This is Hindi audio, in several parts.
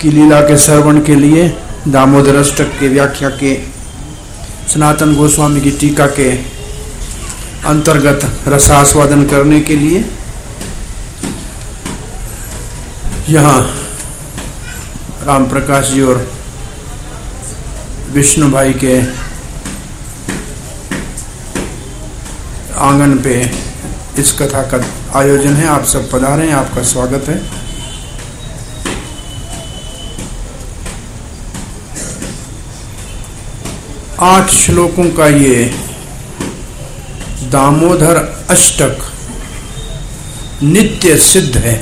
की लीला के श्रवण के लिए, दामोदर अष्टक के व्याख्या के, सनातन गोस्वामी की टीका के अंतर्गत रसास्वादन करने के लिए यहाँ राम प्रकाश जी और विष्णु भाई के आंगन पे इस कथा का आयोजन है। आप सब पधारे हैं, आपका स्वागत है। आठ श्लोकों का ये दामोदर अष्टक नित्य सिद्ध है।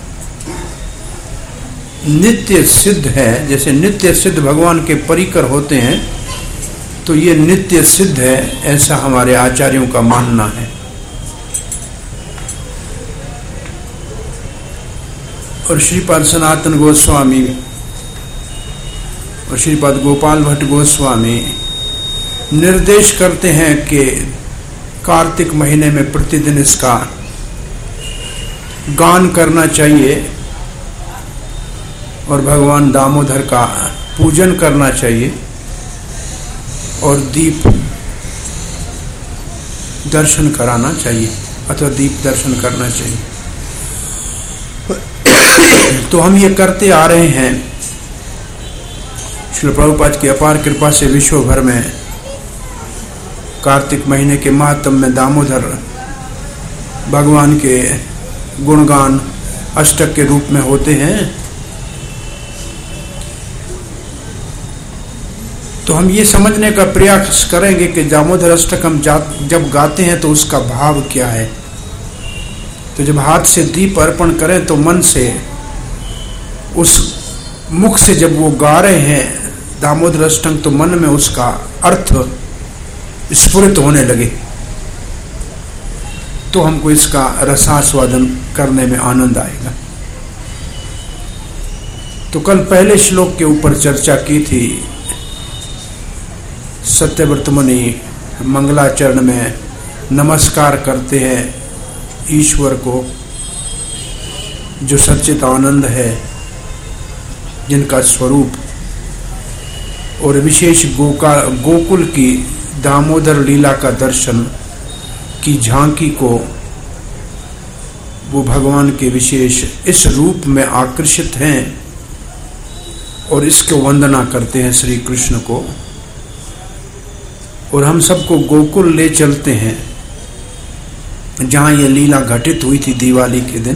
नित्य सिद्ध है, जैसे नित्य सिद्ध भगवान के परिकर होते हैं, तो ये नित्य सिद्ध है, ऐसा हमारे आचार्यों का मानना है। और श्रीपाद सनातन गोस्वामी और श्रीपाद गोपाल भट्ट गोस्वामी निर्देश करते हैं कि कार्तिक महीने में प्रतिदिन इसका गान करना चाहिए और भगवान दामोदर का पूजन करना चाहिए और दीप दर्शन कराना चाहिए अथवा दीप दर्शन करना चाहिए। तो हम ये करते आ रहे हैं। श्रील प्रभुपाद की अपार कृपा से विश्व भर में कार्तिक महीने के महात्म में दामोदर भगवान के गुणगान अष्टक के रूप में होते हैं। तो हम ये समझने का प्रयास करेंगे कि दामोदर अष्टक हम जब गाते हैं तो उसका भाव क्या है। तो जब हाथ से दीप अर्पण करें तो मन से, उस मुख से जब वो गा रहे हैं दामोदर अष्टक, तो मन में उसका अर्थ स्फुरित होने लगे, तो हमको इसका रसास्वादन करने में आनंद आएगा। तो कल पहले श्लोक के ऊपर चर्चा की थी। सत्यव्रत मुनि मंगलाचरण में नमस्कार करते हैं ईश्वर को, जो सच्चित आनंद है, जिनका स्वरूप और विशेष गोकुल की दामोदर लीला का दर्शन की झांकी को वो भगवान के विशेष इस रूप में आकर्षित हैं और इसको वंदना करते हैं श्री कृष्ण को। और हम सबको गोकुल ले चलते हैं जहां ये लीला घटित हुई थी दिवाली के दिन।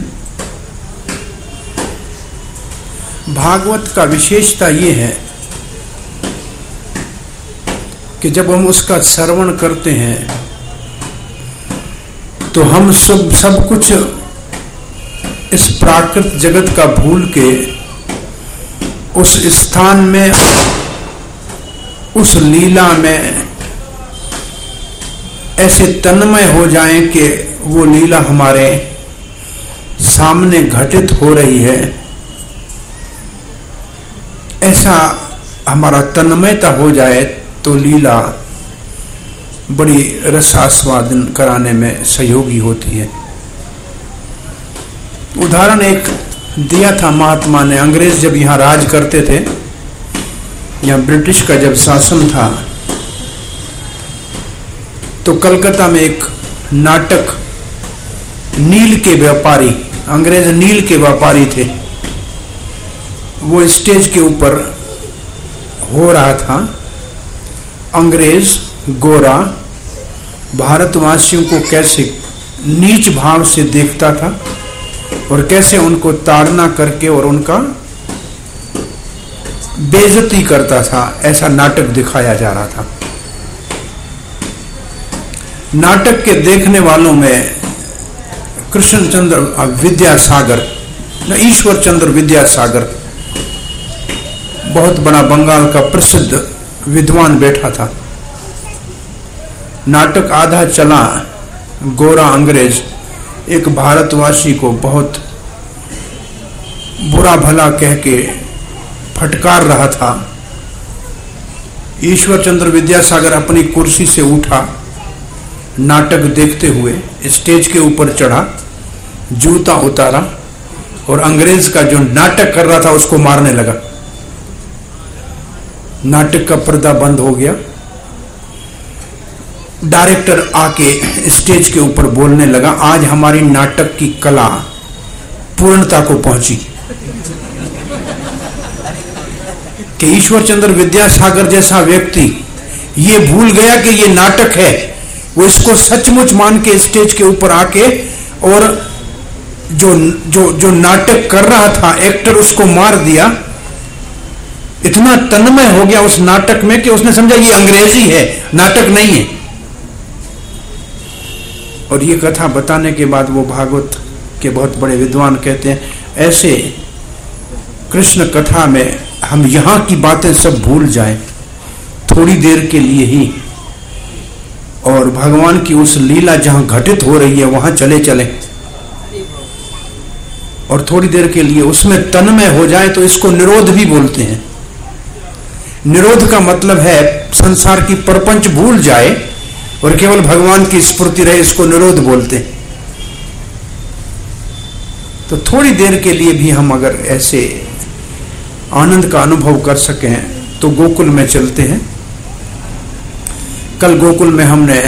भागवत का विशेषता ये है कि जब हम उसका श्रवण करते हैं तो हम सब कुछ इस प्राकृत जगत का भूल के उस स्थान में, उस लीला में ऐसे तन्मय हो जाएं कि वो लीला हमारे सामने घटित हो रही है। ऐसा हमारा तन्मयता हो जाए तो लीला बड़ी रसास्वादन कराने में सहयोगी होती है। उदाहरण एक दिया था महात्मा ने। अंग्रेज जब यहाँ राज करते थे, यहाँ ब्रिटिश का जब शासन था, तो कलकत्ता में एक नाटक, नील के व्यापारी, अंग्रेज नील के व्यापारी थे, वो स्टेज के ऊपर हो रहा था। अंग्रेज गोरा भारतवासियों को कैसे नीच भाव से देखता था और कैसे उनको ताड़ना करके और उनका बेइज्जती करता था, ऐसा नाटक दिखाया जा रहा था। नाटक के देखने वालों में कृष्णचंद्र विद्यासागर, ईश्वर चंद्र विद्यासागर, बहुत बड़ा बंगाल का प्रसिद्ध विद्वान बैठा था। नाटक आधा चला, गोरा अंग्रेज एक भारतवासी को बहुत बुरा भला कह के फटकार रहा था। ईश्वर चंद्र विद्यासागर अपनी कुर्सी से उठा, नाटक देखते हुए स्टेज के ऊपर चढ़ा, जूता उतारा और अंग्रेज का जो नाटक कर रहा था उसको मारने लगा। नाटक का पर्दा बंद हो गया। डायरेक्टर आके स्टेज के ऊपर बोलने लगा, आज हमारी नाटक की कला पूर्णता को पहुंची कि ईश्वर चंद्र विद्यासागर जैसा व्यक्ति ये भूल गया कि ये नाटक है। वो इसको सचमुच मान के स्टेज के ऊपर आके और जो जो जो नाटक कर रहा था एक्टर उसको मार दिया। इतना तन्मय हो गया उस नाटक में कि उसने समझा ये अंग्रेजी है, नाटक नहीं है। और ये कथा बताने के बाद वो भागवत के बहुत बड़े विद्वान कहते हैं, ऐसे कृष्ण कथा में हम यहां की बातें सब भूल जाएं थोड़ी देर के लिए ही, और भगवान की उस लीला जहां घटित हो रही है वहां चले चले और थोड़ी देर के लिए उसमें तन्मय हो जाए, तो इसको निरोध भी बोलते हैं। निरोध का मतलब है संसार की प्रपंच भूल जाए और केवल भगवान की स्फूर्ति रहे, इसको निरोध बोलते हैं। तो थोड़ी देर के लिए भी हम अगर ऐसे आनंद का अनुभव कर सकें तो गोकुल में चलते हैं। कल गोकुल में हमने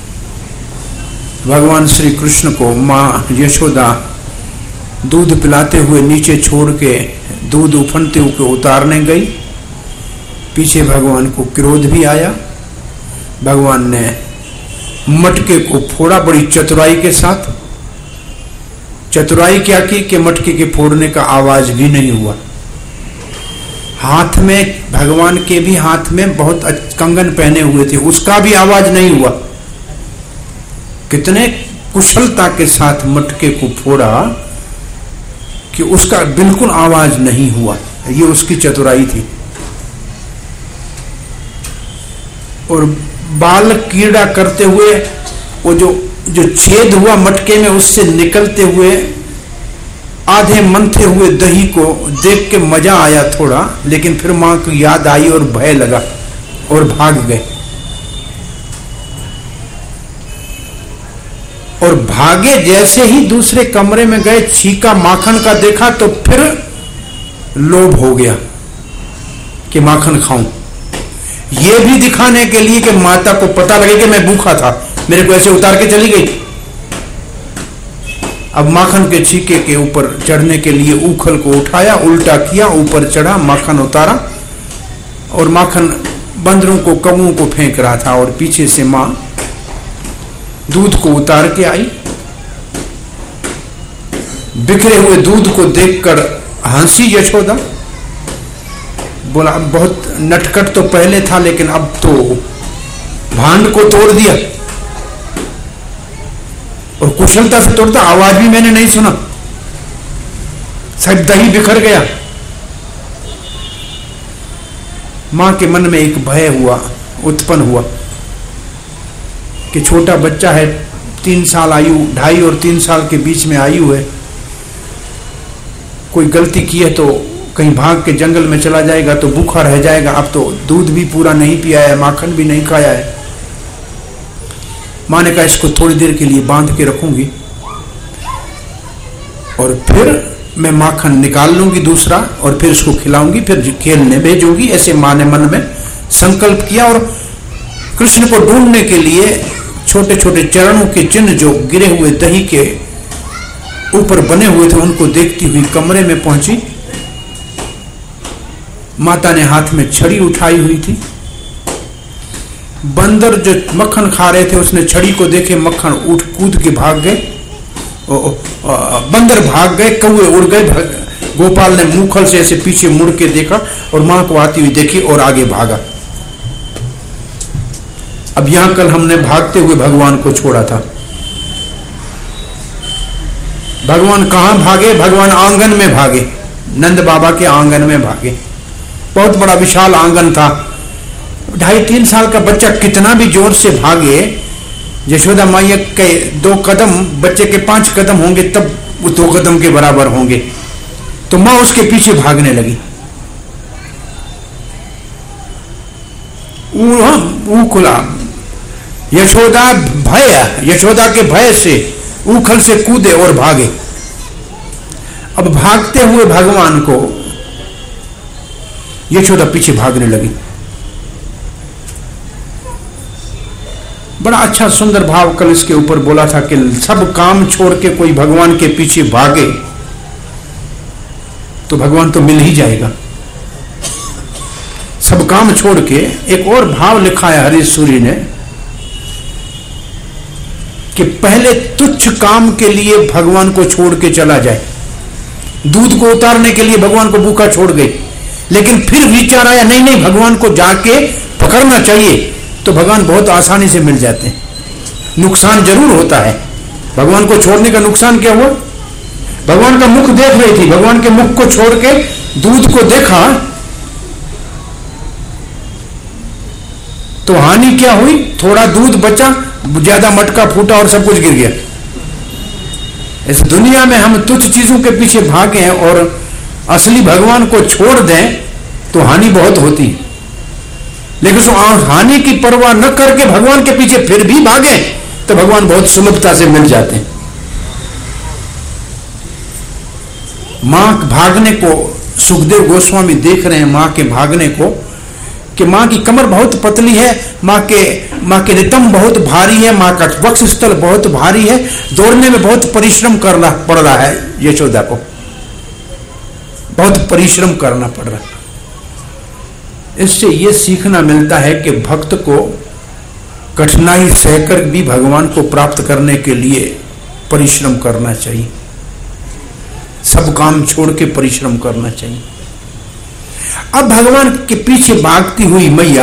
भगवान श्री कृष्ण को माँ यशोदा दूध पिलाते हुए नीचे छोड़ के दूध उफनते हुए उतारने गई। पीछे भगवान को क्रोध भी आया। भगवान ने मटके को फोड़ा बड़ी चतुराई के साथ। चतुराई क्या की कि मटके के फोड़ने का आवाज भी नहीं हुआ। हाथ में भगवान के भी हाथ में बहुत कंगन पहने हुए थे, उसका भी आवाज नहीं हुआ। कितने कुशलता के साथ मटके को फोड़ा कि उसका बिल्कुल आवाज नहीं हुआ। ये उसकी चतुराई थी। और बाल कीड़ा करते हुए वो जो छेद हुआ मटके में उससे निकलते हुए आधे मंथे हुए दही को देख के मजा आया थोड़ा, लेकिन फिर मां को याद आई और भय लगा और भाग गए। और भागे जैसे ही दूसरे कमरे में गए, छीका माखन का देखा तो फिर लोभ हो गया कि माखन खाऊं। यह भी दिखाने के लिए कि माता को पता लगे कि मैं भूखा था, मेरे को ऐसे उतार के चली गई। अब माखन के छीके के ऊपर चढ़ने के लिए उखल को उठाया, उल्टा किया, ऊपर चढ़ा, माखन उतारा और माखन बंदरों को कौओं को फेंक रहा था। और पीछे से मां दूध को उतार के आई। बिखरे हुए दूध को देखकर हंसी यशोदा। बोला बहुत नटखट तो पहले था लेकिन अब तो भांड को तोड़ दिया और कुशलता से तोड़ता। आवाज भी मैंने नहीं सुना, शायद दही बिखर गया। मां के मन में एक भय हुआ, उत्पन्न हुआ कि छोटा बच्चा है, 3 साल आयु, 2.5 और 3 साल के बीच में आयु है, कोई गलती की है तो कहीं भाग के जंगल में चला जाएगा तो भूखा रह जाएगा। अब तो दूध भी पूरा नहीं पिया है, माखन भी नहीं खाया है। मां ने कहा इसको थोड़ी देर के लिए बांध के रखूंगी और फिर मैं माखन निकाल लूंगी दूसरा और फिर इसको खिलाऊंगी, फिर खेलने भेजूंगी। ऐसे मां ने मन में संकल्प किया और कृष्ण को ढूंढने के लिए छोटे छोटे चरणों के चिन्ह जो गिरे हुए दही के ऊपर बने हुए थे उनको देखती हुई कमरे में पहुंची। माता ने हाथ में छड़ी उठाई हुई थी। बंदर जो मक्खन खा रहे थे उसने छड़ी को देखे, मक्खन उठ कूद के भाग गए। बंदर भाग गए, कौवे उड़ गए। गोपाल ने मुखल से ऐसे पीछे मुड़ के देखा और मां को आती हुई देखी और आगे भागा। अब यहां कल हमने भागते हुए भगवान को छोड़ा था। भगवान कहां भागे? भगवान आंगन में भागे, नंद बाबा के आंगन में भागे। बहुत बड़ा विशाल आंगन था। 2.5-3 साल का बच्चा कितना भी जोर से भागे, यशोदा मैया के 2 कदम बच्चे के 5 कदम होंगे तब वो 2 कदम के बराबर होंगे। तो मां उसके पीछे भागने लगी। खुला यशोदा के भय से उखल से कूदे और भागे। अब भागते हुए भगवान को यशोदा पीछे भागने लगी। बड़ा अच्छा सुंदर भाव कल इसके ऊपर बोला था कि सब काम छोड़ के कोई भगवान के पीछे भागे तो भगवान तो मिल ही जाएगा। सब काम छोड़ के एक और भाव लिखा है हरीश सूरी ने कि पहले तुच्छ काम के लिए भगवान को छोड़ के चला जाए। दूध को उतारने के लिए भगवान को भूखा छोड़ गई, लेकिन फिर विचार आया नहीं नहीं भगवान को जाके पकड़ना चाहिए, तो भगवान बहुत आसानी से मिल जाते हैं। नुकसान जरूर होता है, भगवान को छोड़ने का नुकसान क्या हुआ? भगवान का मुख देख रही थी, भगवान के मुख को छोड़ के दूध को देखा तो हानि क्या हुई? थोड़ा दूध बचा, ज्यादा मटका फूटा और सब कुछ गिर गया। इस दुनिया में हम तुच्छ चीजों के पीछे भागे हैं और असली भगवान को छोड़ दें तो हानि बहुत होती है। लेकिन जो हानि की परवाह न करके भगवान के पीछे फिर भी भागे तो भगवान बहुत सुलभता से मिल जाते हैं। मां भागने को सुखदेव गोस्वामी देख रहे हैं, मां के भागने को कि मां की कमर बहुत पतली है, मां के नितंब बहुत भारी है, मां का वक्ष स्थल बहुत भारी है, दौड़ने में बहुत परिश्रम करना पड़ रहा है। यशोदा को बहुत परिश्रम करना पड़ रहा है। इससे यह सीखना मिलता है कि भक्त को कठिनाई सहकर भी भगवान को प्राप्त करने के लिए परिश्रम करना चाहिए, सब काम छोड़ के परिश्रम करना चाहिए। अब भगवान के पीछे भागती हुई मैया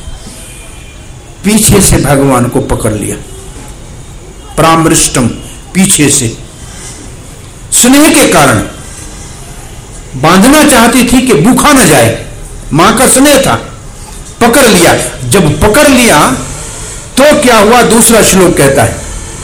पीछे से भगवान को पकड़ लिया, प्रामृष्टम, पीछे से स्नेह के कारण बांधना चाहती थी कि भूखा न जाए, मां का स्नेह था, पकड़ लिया। जब पकड़ लिया तो क्या हुआ? दूसरा श्लोक कहता है,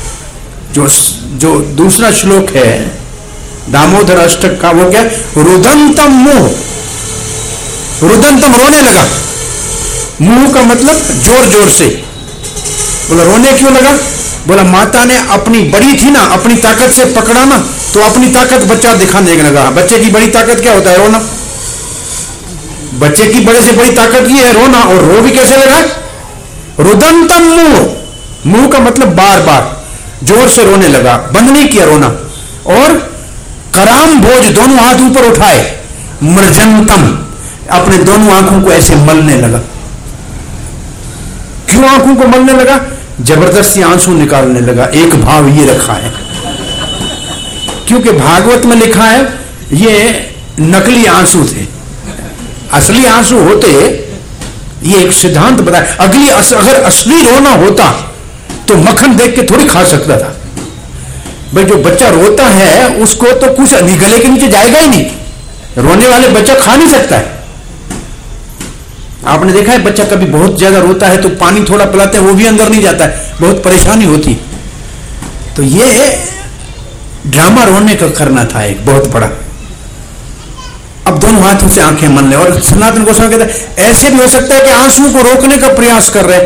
जो दूसरा श्लोक है दामोदर अष्टक का, वो क्या? रुदंतम मुंह, रुदंतम रोने लगा। मुंह का मतलब जोर जोर से। बोला रोने क्यों लगा? बोला माता ने अपनी बड़ी थी ना, अपनी ताकत से पकड़ा ना, तो अपनी ताकत बच्चा दिखाने लगा। बच्चे की बड़ी ताकत क्या होता है? रोना। बच्चे की बड़े से बड़ी ताकत ये है रोना, और रो भी कैसे लगा? रुदंतम मुंह, मुंह का मतलब बार बार जोर से रोने लगा, बंद नहीं किया रोना। और कराम भोज, दोनों हाथ ऊपर उठाए, मृजंतम, अपने दोनों आंखों को ऐसे मलने लगा। क्यों आंखों को मलने लगा? जबरदस्ती आंसू निकालने लगा। एक भाव ये रखा है, क्योंकि भागवत में लिखा है ये नकली आंसू थे, असली आंसू होते। ये एक सिद्धांत बताया। अगर असली रोना होता तो मक्खन देख के थोड़ी खा सकता था। भाई जो बच्चा रोता है उसको तो कुछ गले के नीचे जाएगा ही नहीं, रोने वाले बच्चा खा नहीं सकता है। आपने देखा है बच्चा कभी बहुत ज्यादा रोता है तो पानी थोड़ा पिलाते हैं, वो भी अंदर नहीं जाता है, बहुत परेशानी होती। तो ये ड्रामा रोने का करना था एक बहुत बड़ा। अब दोनों हाथों से आंखें मन ले। और सनातन गोस्वामी कहते हैं ऐसे भी हो सकता है कि आंसू को रोकने का प्रयास कर रहे,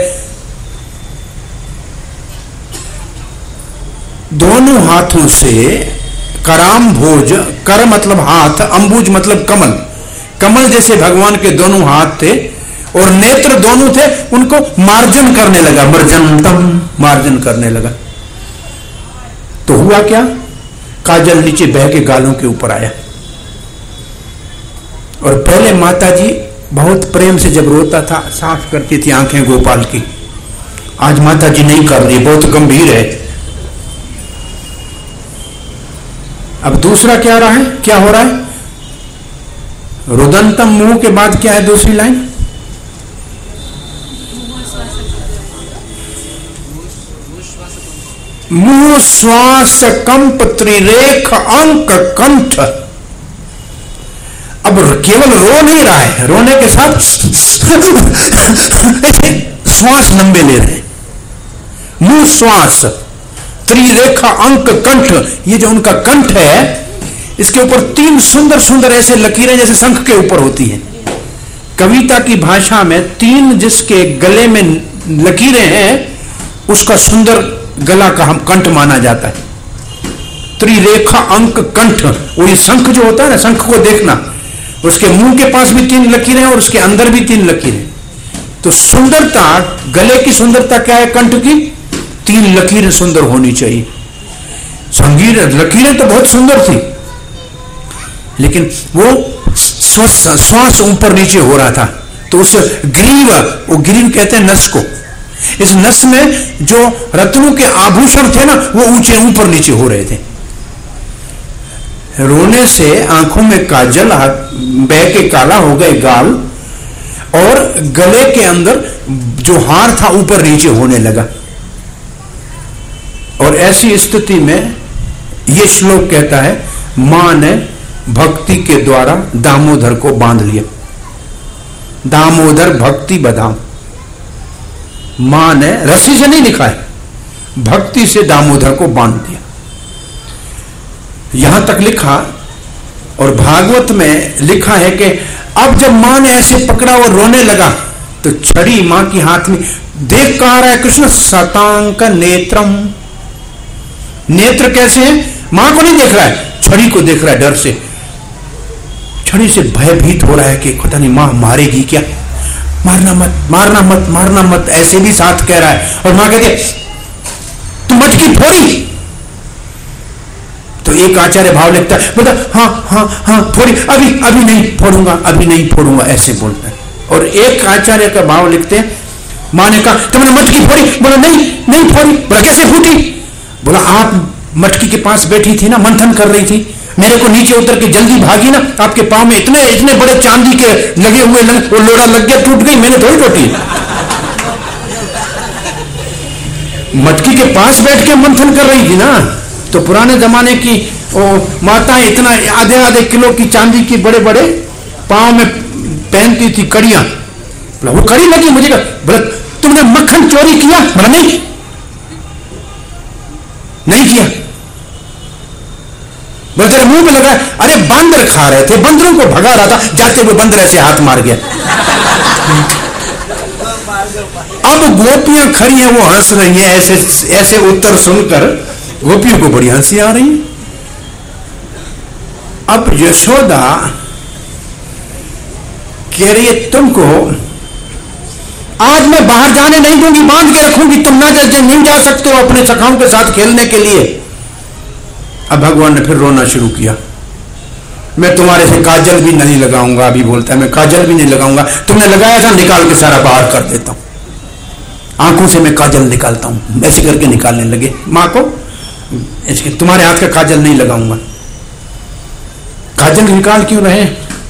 दोनों हाथों से कराम भोज, कर मतलब हाथ, अंबुज मतलब कमल, कमल जैसे भगवान के दोनों हाथ थे और नेत्र दोनों थे, उनको मार्जन करने लगा, मर्जनतम, मार्जन करने लगा। तो हुआ क्या? काजल नीचे बह के गालों के ऊपर आया। और पहले माता जी बहुत प्रेम से जब रोता था साफ करती थी आंखें गोपाल की, आज माता जी नहीं कर रही, बहुत गंभीर है। अब दूसरा क्या रहा है, क्या हो रहा है? रुदंतम मुंह के बाद क्या है दूसरी लाइन? मुंह श्वास कंप त्रिरेख अंक कंठ। अब केवल रो नहीं रहा है, रोने के साथ श्वास लंबे ले रहे हैं। मुंह श्वास, त्रिरेखा अंक कंठ, ये जो उनका कंठ है इसके ऊपर तीन सुंदर सुंदर ऐसे लकीरें जैसे शंख के ऊपर होती हैं। कविता की भाषा में तीन जिसके गले में लकीरें हैं उसका सुंदर गला का हम कंठ माना जाता है। त्रिरेखा अंक कंठ, वो ये शंख जो होता है ना, शंख को देखना, उसके मुंह के पास भी तीन लकीरें और उसके अंदर भी तीन लकीरें। तो सुंदरता, गले की सुंदरता क्या है? कंठ की 3 लकीरें सुंदर होनी चाहिए। लकीरें तो बहुत सुंदर थी, लेकिन वो श्वास ऊपर नीचे हो रहा था, तो उस ग्रीव, वो ग्रीव कहते हैं नस को, इस नस में जो रत्नों के आभूषण थे ना, वो ऊंचे ऊपर नीचे हो रहे थे। रोने से आंखों में काजल बह के काला हो गए गाल, और गले के अंदर जो हार था ऊपर नीचे होने लगा। और ऐसी स्थिति में यह श्लोक कहता है, मां ने भक्ति के द्वारा दामोदर को बांध लिया। दामोदर भक्ति बधाम, मां ने रस्सी से नहीं लिखा है, भक्ति से दामोदर को बांध दिया। यहां तक लिखा, और भागवत में लिखा है कि अब जब मां ने ऐसे पकड़ा और रोने लगा, तो छड़ी मां की हाथ में, देख कहा रहा है कृष्ण, शतांक नेत्रम, नेत्र कैसे है? मां को नहीं देख रहा है, छड़ी को देख रहा है डर से। छड़ी से भयभीत हो रहा है कि पता नहीं मां मारेगी क्या, मारना मत, मारना मत, मारना मत, ऐसे भी साथ कह रहा है। और मां कहती है तू मटकी फोड़ी, तो एक आचार्य भाव लिखता है, बोलता हाँ हाँ हाँ फोड़ी, अभी अभी नहीं फोड़ूंगा, अभी नहीं फोड़ूंगा, ऐसे बोलता है। और एक आचार्य का भाव लिखते हैं, मां ने कहा तुमने मटकी फोड़ी, बोला नहीं नहीं फोड़ी। बोला कैसे फूटी? बोला आप मटकी के पास बैठी थी ना, मंथन कर रही थी, मेरे को नीचे उतर के जल्दी भागी ना, आपके पांव में इतने इतने बड़े चांदी के लगे हुए वो लोड़ा लग गया, टूट गई, मैंने थोड़ी टूटी। मटकी के पास बैठ के मंथन कर रही थी ना। तो पुराने जमाने की माताएं इतना आधे आधे किलो की चांदी की बड़े बड़े पांव में पहनती थी कड़ियां। वो कड़ी लगी मुझे, बोला तुमने मक्खन चोरी किया? बोला नहीं नहीं किया। बोला तेरे मुंह में लगा? अरे बंदर खा रहे थे, बंदरों को भगा रहा था, जाते हुए बंदर ऐसे हाथ मार गया। अब गोपियां खड़ी हैं, वो हंस रही हैं, ऐसे ऐसे उत्तर सुनकर गोपियों को बड़ी हंसी आ रही है। अब यशोदा कह रही है तुमको आज मैं बाहर जाने नहीं दूंगी, बांध के रखूंगी, तुम ना नहीं जा सकते हो अपने सखाओं के साथ खेलने के लिए। अब भगवान ने फिर रोना शुरू किया, मैं तुम्हारे से काजल भी नहीं लगाऊंगा। अभी बोलता है मैं काजल भी नहीं लगाऊंगा, तुमने लगाया था निकाल के सारा बाहर कर देता हूं, आंखों से मैं काजल निकालता हूं। ऐसे करके निकालने लगे मां को, इसके तुम्हारे हाथ का काजल नहीं लगाऊंगा। काजल निकाल क्यों रहे?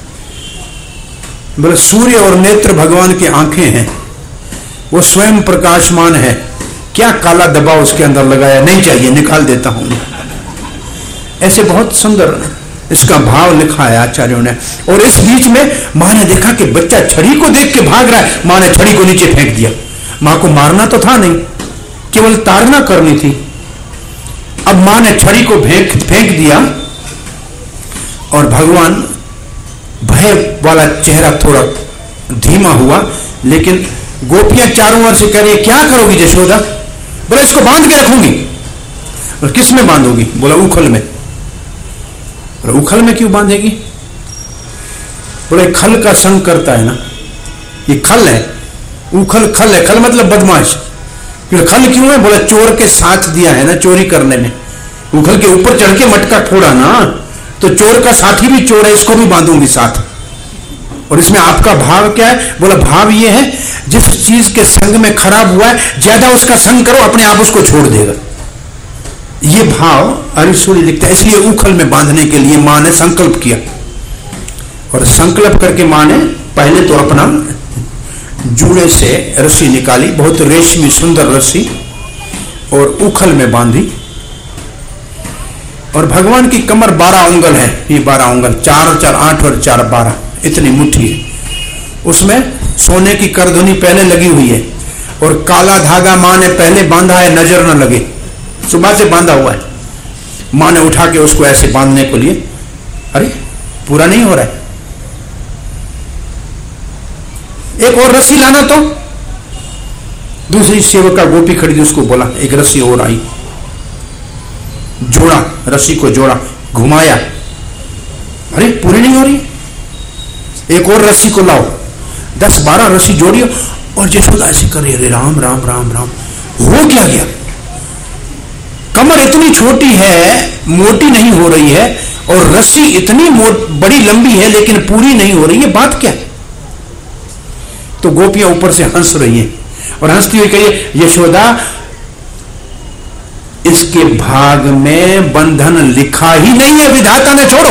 बोले सूर्य और नेत्र भगवान की आंखें हैं, वो स्वयं प्रकाशमान है, क्या काला दबाव उसके अंदर लगाया? नहीं चाहिए, निकाल देता हूं। ऐसे बहुत सुंदर इसका भाव लिखा है आचार्यों ने। और इस बीच में मां ने देखा कि बच्चा छड़ी को देख के भाग रहा है, मां ने छड़ी को नीचे फेंक दिया। मां को मारना तो था नहीं, केवल ताड़ना करनी थी। अब मां ने छड़ी को फेंक दिया और भगवान भय वाला चेहरा थोड़ा धीमा हुआ, लेकिन गोपियां चारों ओर से कह रही क्या करोगी यशोदा? बोला इसको बांध के रखूंगी। और किस में बांधोगी? बोला उखल में। बोला उखल में क्यों बांधेगी? बोला खल का संग करता है ना, ये खल है, उखल खल है, खल मतलब बदमाश। खल क्यों है? बोला चोर के साथ दिया है ना चोरी करने में, उखल के ऊपर चढ़ के मटका फोड़ा ना, तो चोर का साथी भी चोर है, इसको भी बांधूंगी साथ। और इसमें आपका भाव क्या है? बोला भाव ये है जिस चीज के संग में खराब हुआ है ज्यादा उसका संग करो, अपने आप उसको छोड़ देगा। ये भाव अरिसूरी लिखता है। इसलिए उखल में बांधने के लिए मां ने संकल्प किया, और संकल्प करके मां ने पहले तो अपना जूड़े से रस्सी निकाली, बहुत रेशमी सुंदर रस्सी, और उखल में बांधी। और भगवान की कमर 12 उंगल है, ये 12 उंगल, 4 और 4 8 और 4 12, इतनी मुट्ठी है। उसमें सोने की करधुनी पहले लगी हुई है, और काला धागा मां ने पहले बांधा है, नजर न लगे, सुबह से बांधा हुआ है। मां ने उठा के उसको ऐसे बांधने के लिए, अरे पूरा नहीं हो रहा है, एक और रस्सी लाना। तो दूसरी सेवका गोपी खड़ी थी, उसको बोला एक रस्सी और आई, जोड़ा, रस्सी को जोड़ा, घुमाया, अरे पूरी नहीं हो रही, एक और रस्सी को लाओ, 10-12 रस्सी जोड़ी और यशोदा ऐसे कर रही, अरे राम राम राम राम, हो क्या गया? कमर इतनी छोटी है, मोटी नहीं हो रही है, और रस्सी इतनी बड़ी लंबी है लेकिन पूरी नहीं हो रही है, बात क्या है? तो गोपियां ऊपर से हंस रही हैं और हंसती हुई कही, यशोदा इसके भाग में बंधन लिखा ही नहीं है, विधाता ने, छोड़ो।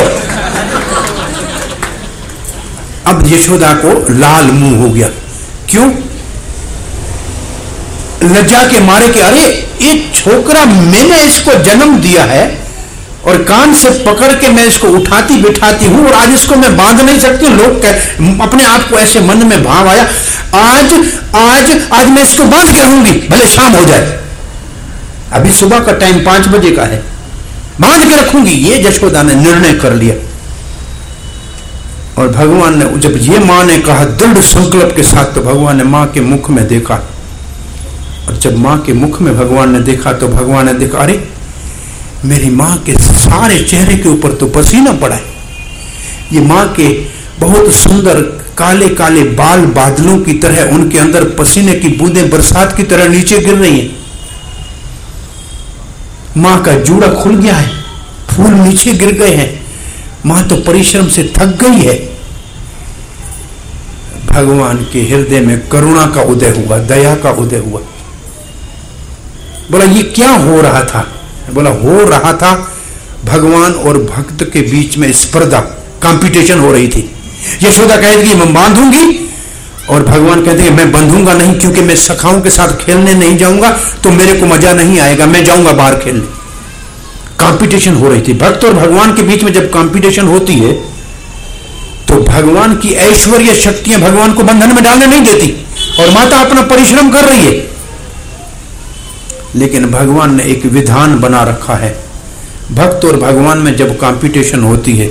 अब यशोदा को लाल मुंह हो गया। क्यों? लज्जा के मारे कि अरे ये छोकरा, मैंने इसको जन्म दिया है और कान से पकड़ के मैं इसको उठाती बिठाती हूं और आज इसको मैं बांध नहीं सकती। लोग अपने आप को ऐसे मन में भाव आया, आज आज आज मैं इसको बांध के रहूंगी, भले शाम हो जाए, अभी सुबह का टाइम 5 बजे का है, बांध के रखूंगी। ये यशोदा ने निर्णय कर लिया। और भगवान ने, जब ये मां ने कहा दृढ़ संकल्प के साथ, तो भगवान ने मां के मुख में देखा। और जब मां के मुख में भगवान ने देखा तो भगवान ने देखा, अरे मेरी मां के सारे चेहरे के ऊपर तो पसीना पड़ा है। ये मां के बहुत सुंदर काले काले बाल बादलों की तरह, उनके अंदर पसीने की बूंदें बरसात की तरह नीचे गिर रही हैं। मां का जूड़ा खुल गया है, फूल नीचे गिर गए हैं, मां तो परिश्रम से थक गई है। भगवान के हृदय में करुणा का उदय हुआ, दया का उदय हुआ। बोला ये क्या हो रहा था? बोला हो रहा था भगवान और भक्त के बीच में स्पर्धा, कंपटीशन हो रही थी। यशोदा कहती मैं बांधूंगी और भगवान कहते हैं मैं बंधूंगा नहीं, क्योंकि मैं सखाओं के साथ खेलने नहीं जाऊंगा तो मेरे को मजा नहीं आएगा, मैं जाऊंगा बाहर खेलने। कंपटीशन हो रही थी। भक्त और भगवान के बीच में जब कंपटीशन होती है तो भगवान की ऐश्वर्य शक्तियां भगवान को बंधन में डालने नहीं देती, और माता अपना परिश्रम कर रही है। लेकिन भगवान ने एक विधान बना रखा है, भक्त और भगवान में जब कंपटीशन होती है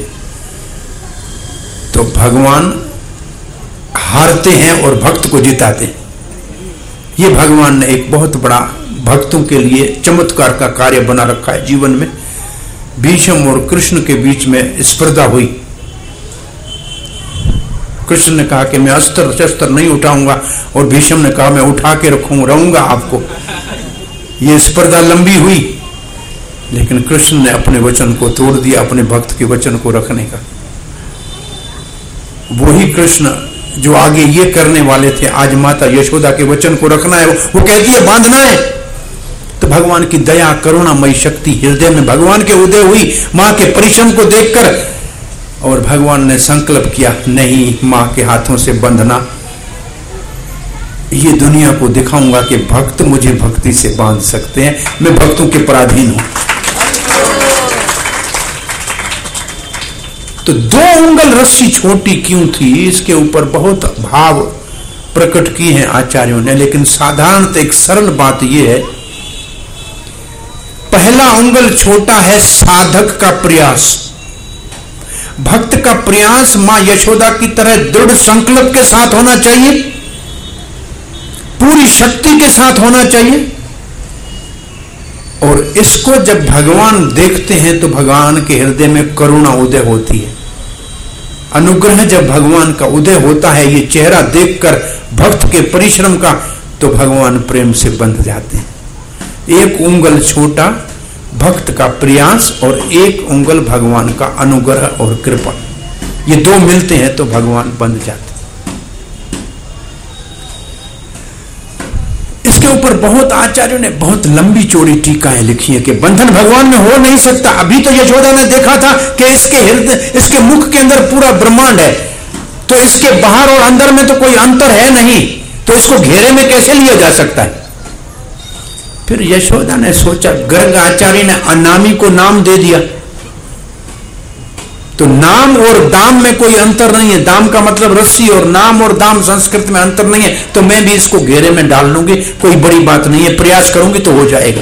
तो भगवान हारते हैं और भक्त को जिताते हैं। ये भगवान ने एक बहुत बड़ा भक्तों के लिए चमत्कार का कार्य बना रखा है जीवन में। भीष्म और कृष्ण के बीच में स्पर्धा हुई। कृष्ण ने कहा कि मैं अस्त्र शस्त्र नहीं उठाऊंगा, और भीष्म ने कहा मैं उठा के रहूंगा आपको। ये स्पर्धा लंबी हुई, लेकिन कृष्ण ने अपने वचन को तोड़ दिया, अपने भक्त के वचन को रखने का। वही कृष्ण जो आगे ये करने वाले थे, आज माता यशोदा के वचन को रखना है, वो कहती है बांधना है। तो भगवान की दया करुणामयी शक्ति हृदय में भगवान के उदय हुई मां के परिश्रम को देखकर, और भगवान ने संकल्प किया नहीं, मां के हाथों से बंधना, ये दुनिया को दिखाऊंगा कि भक्त मुझे भक्ति से बांध सकते हैं, मैं भक्तों के पराधीन हूं। तो 2 उंगल रस्सी छोटी क्यों थी, इसके ऊपर बहुत भाव प्रकट किए हैं आचार्यों ने, लेकिन साधारणतः एक सरल बात यह है, पहला उंगल छोटा है साधक का प्रयास। भक्त का प्रयास मां यशोदा की तरह दृढ़ संकल्प के साथ होना चाहिए, पूरी शक्ति के साथ होना चाहिए। और इसको जब भगवान देखते हैं तो भगवान के हृदय में करुणा उदय होती है, अनुग्रह जब भगवान का उदय होता है, ये चेहरा देखकर भक्त के परिश्रम का, तो भगवान प्रेम से बंध जाते हैं। एक उंगल छोटा भक्त का प्रयास और एक उंगल भगवान का अनुग्रह और कृपा, ये 2 मिलते हैं तो भगवान बंध जाते हैं। इसके ऊपर बहुत आचार्यों ने बहुत लंबी चौड़ी टीकाएं लिखी है कि बंधन भगवान में हो नहीं सकता। अभी तो यशोदा ने देखा था कि इसके हृदय, इसके मुख के अंदर पूरा ब्रह्मांड है, तो इसके बाहर और अंदर में तो कोई अंतर है नहीं, तो इसको घेरे में कैसे लिया जा सकता है। फिर यशोदा ने सोचा, गर्ग आचार्य ने अनामी को नाम दे दिया, तो नाम और दाम में कोई अंतर नहीं है, दाम का मतलब रस्सी, और नाम और दाम संस्कृत में अंतर नहीं है, तो मैं भी इसको घेरे में डाल लूंगी, कोई बड़ी बात नहीं है, प्रयास करूंगी तो हो जाएगा।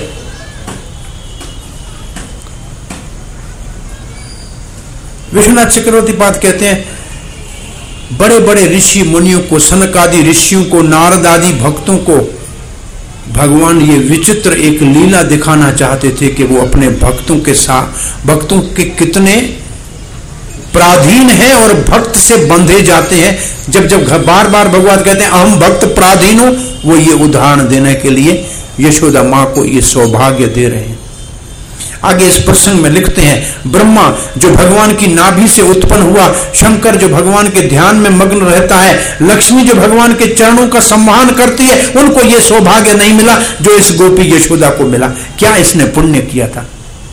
विश्वनाथ चक्रवर्ती पाद कहते हैं, बड़े बड़े ऋषि मुनियों को, सनक आदि ऋषियों को, नारद आदि भक्तों को भगवान ये विचित्र एक लीला दिखाना चाहते थे कि वो अपने भक्तों के साथ, भक्तों के कितने पराधीन है और भक्त से बंधे जाते हैं। जब जब बार बार भगवान कहते हैं अहम भक्त पराधीन हूं, वो ये उदाहरण देने के लिए यशोदा मां को ये सौभाग्य दे रहे हैं। आगे इस प्रसंग में लिखते हैं, ब्रह्मा जो भगवान की नाभि से उत्पन्न हुआ, शंकर जो भगवान के ध्यान में मग्न रहता है, लक्ष्मी जो भगवान के चरणों का सम्मान करती है, उनको यह सौभाग्य नहीं मिला जो इस गोपी यशोदा को मिला। क्या इसने पुण्य किया था?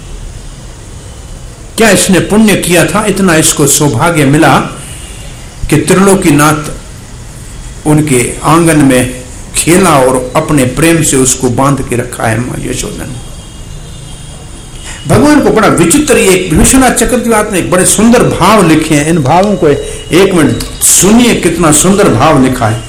क्या इसने पुण्य किया था? इतना इसको सौभाग्य मिला कि त्रिलोकीनाथ उनके आंगन में खेला और अपने प्रेम से उसको बांध के रखा है मां यशोदा ने। भगवान को बड़ा विचित्र, एक विश्वनाथ चक्रवर्ती ने एक बड़े सुंदर भाव लिखे हैं। इन भावों को एक मिनट सुनिए, कितना सुंदर भाव लिखा है।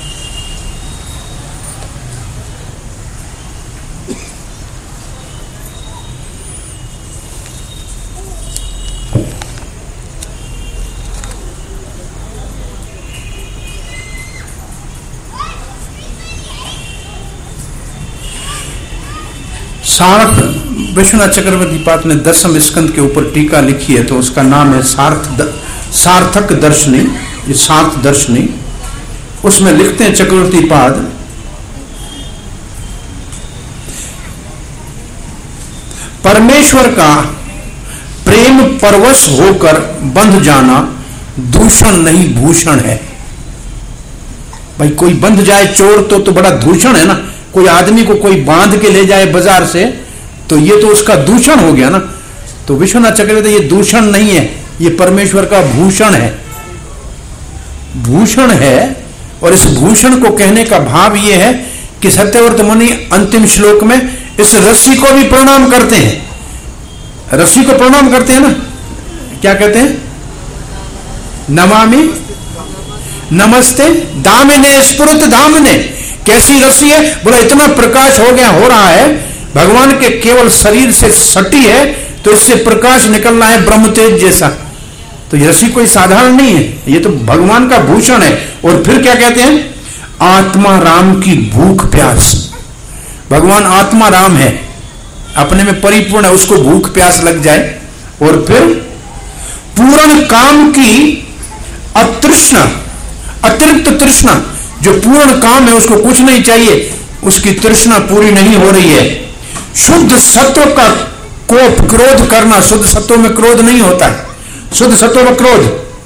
विश्वनाथ चक्रवर्ती पाद ने 10वें स्कंद के ऊपर टीका लिखी है, तो उसका नाम है सार्थक दर्शनी, ये सार्थ दर्शनी। उसमें लिखते हैं चक्रवर्ती पाद, परमेश्वर का प्रेम परवश होकर बंध जाना दूषण नहीं भूषण है। भाई कोई बंध जाए चोर तो बड़ा दूषण है ना। कोई आदमी को कोई बांध के ले जाए बाजार से, तो ये तो उसका दूषण हो गया ना। तो विश्वनाथ चक्रवर्ती ये दूषण नहीं है, ये परमेश्वर का भूषण है, भूषण है। और इस भूषण को कहने का भाव ये है कि सत्यव्रत मुनि अंतिम श्लोक में इस रस्सी को भी प्रणाम करते हैं। रस्सी को प्रणाम करते हैं ना, क्या कहते हैं? नमामि नमस्ते दामिने स्फुरत धामने। कैसी रस्सी है? बोला इतना प्रकाश हो गया, हो रहा है, भगवान के केवल शरीर से सटी है तो इससे प्रकाश निकल रहा है ब्रह्म तेज जैसा। तो ये रस्सी कोई साधारण नहीं है, ये तो भगवान का भूषण है। और फिर क्या कहते हैं? आत्मा राम की भूख प्यास। भगवान आत्मा राम है, अपने में परिपूर्ण है, उसको भूख प्यास लग जाए। और फिर पूर्ण काम की अतृष्णा, अतिरिक्त तृष्णा, जो पूर्ण काम है उसको कुछ नहीं चाहिए, उसकी तृष्णा पूरी नहीं हो रही है। शुद्ध सत्व का कोप, क्रोध करना, शुद्ध सत्व में क्रोध नहीं होता है, शुद्ध सत्व में क्रोध।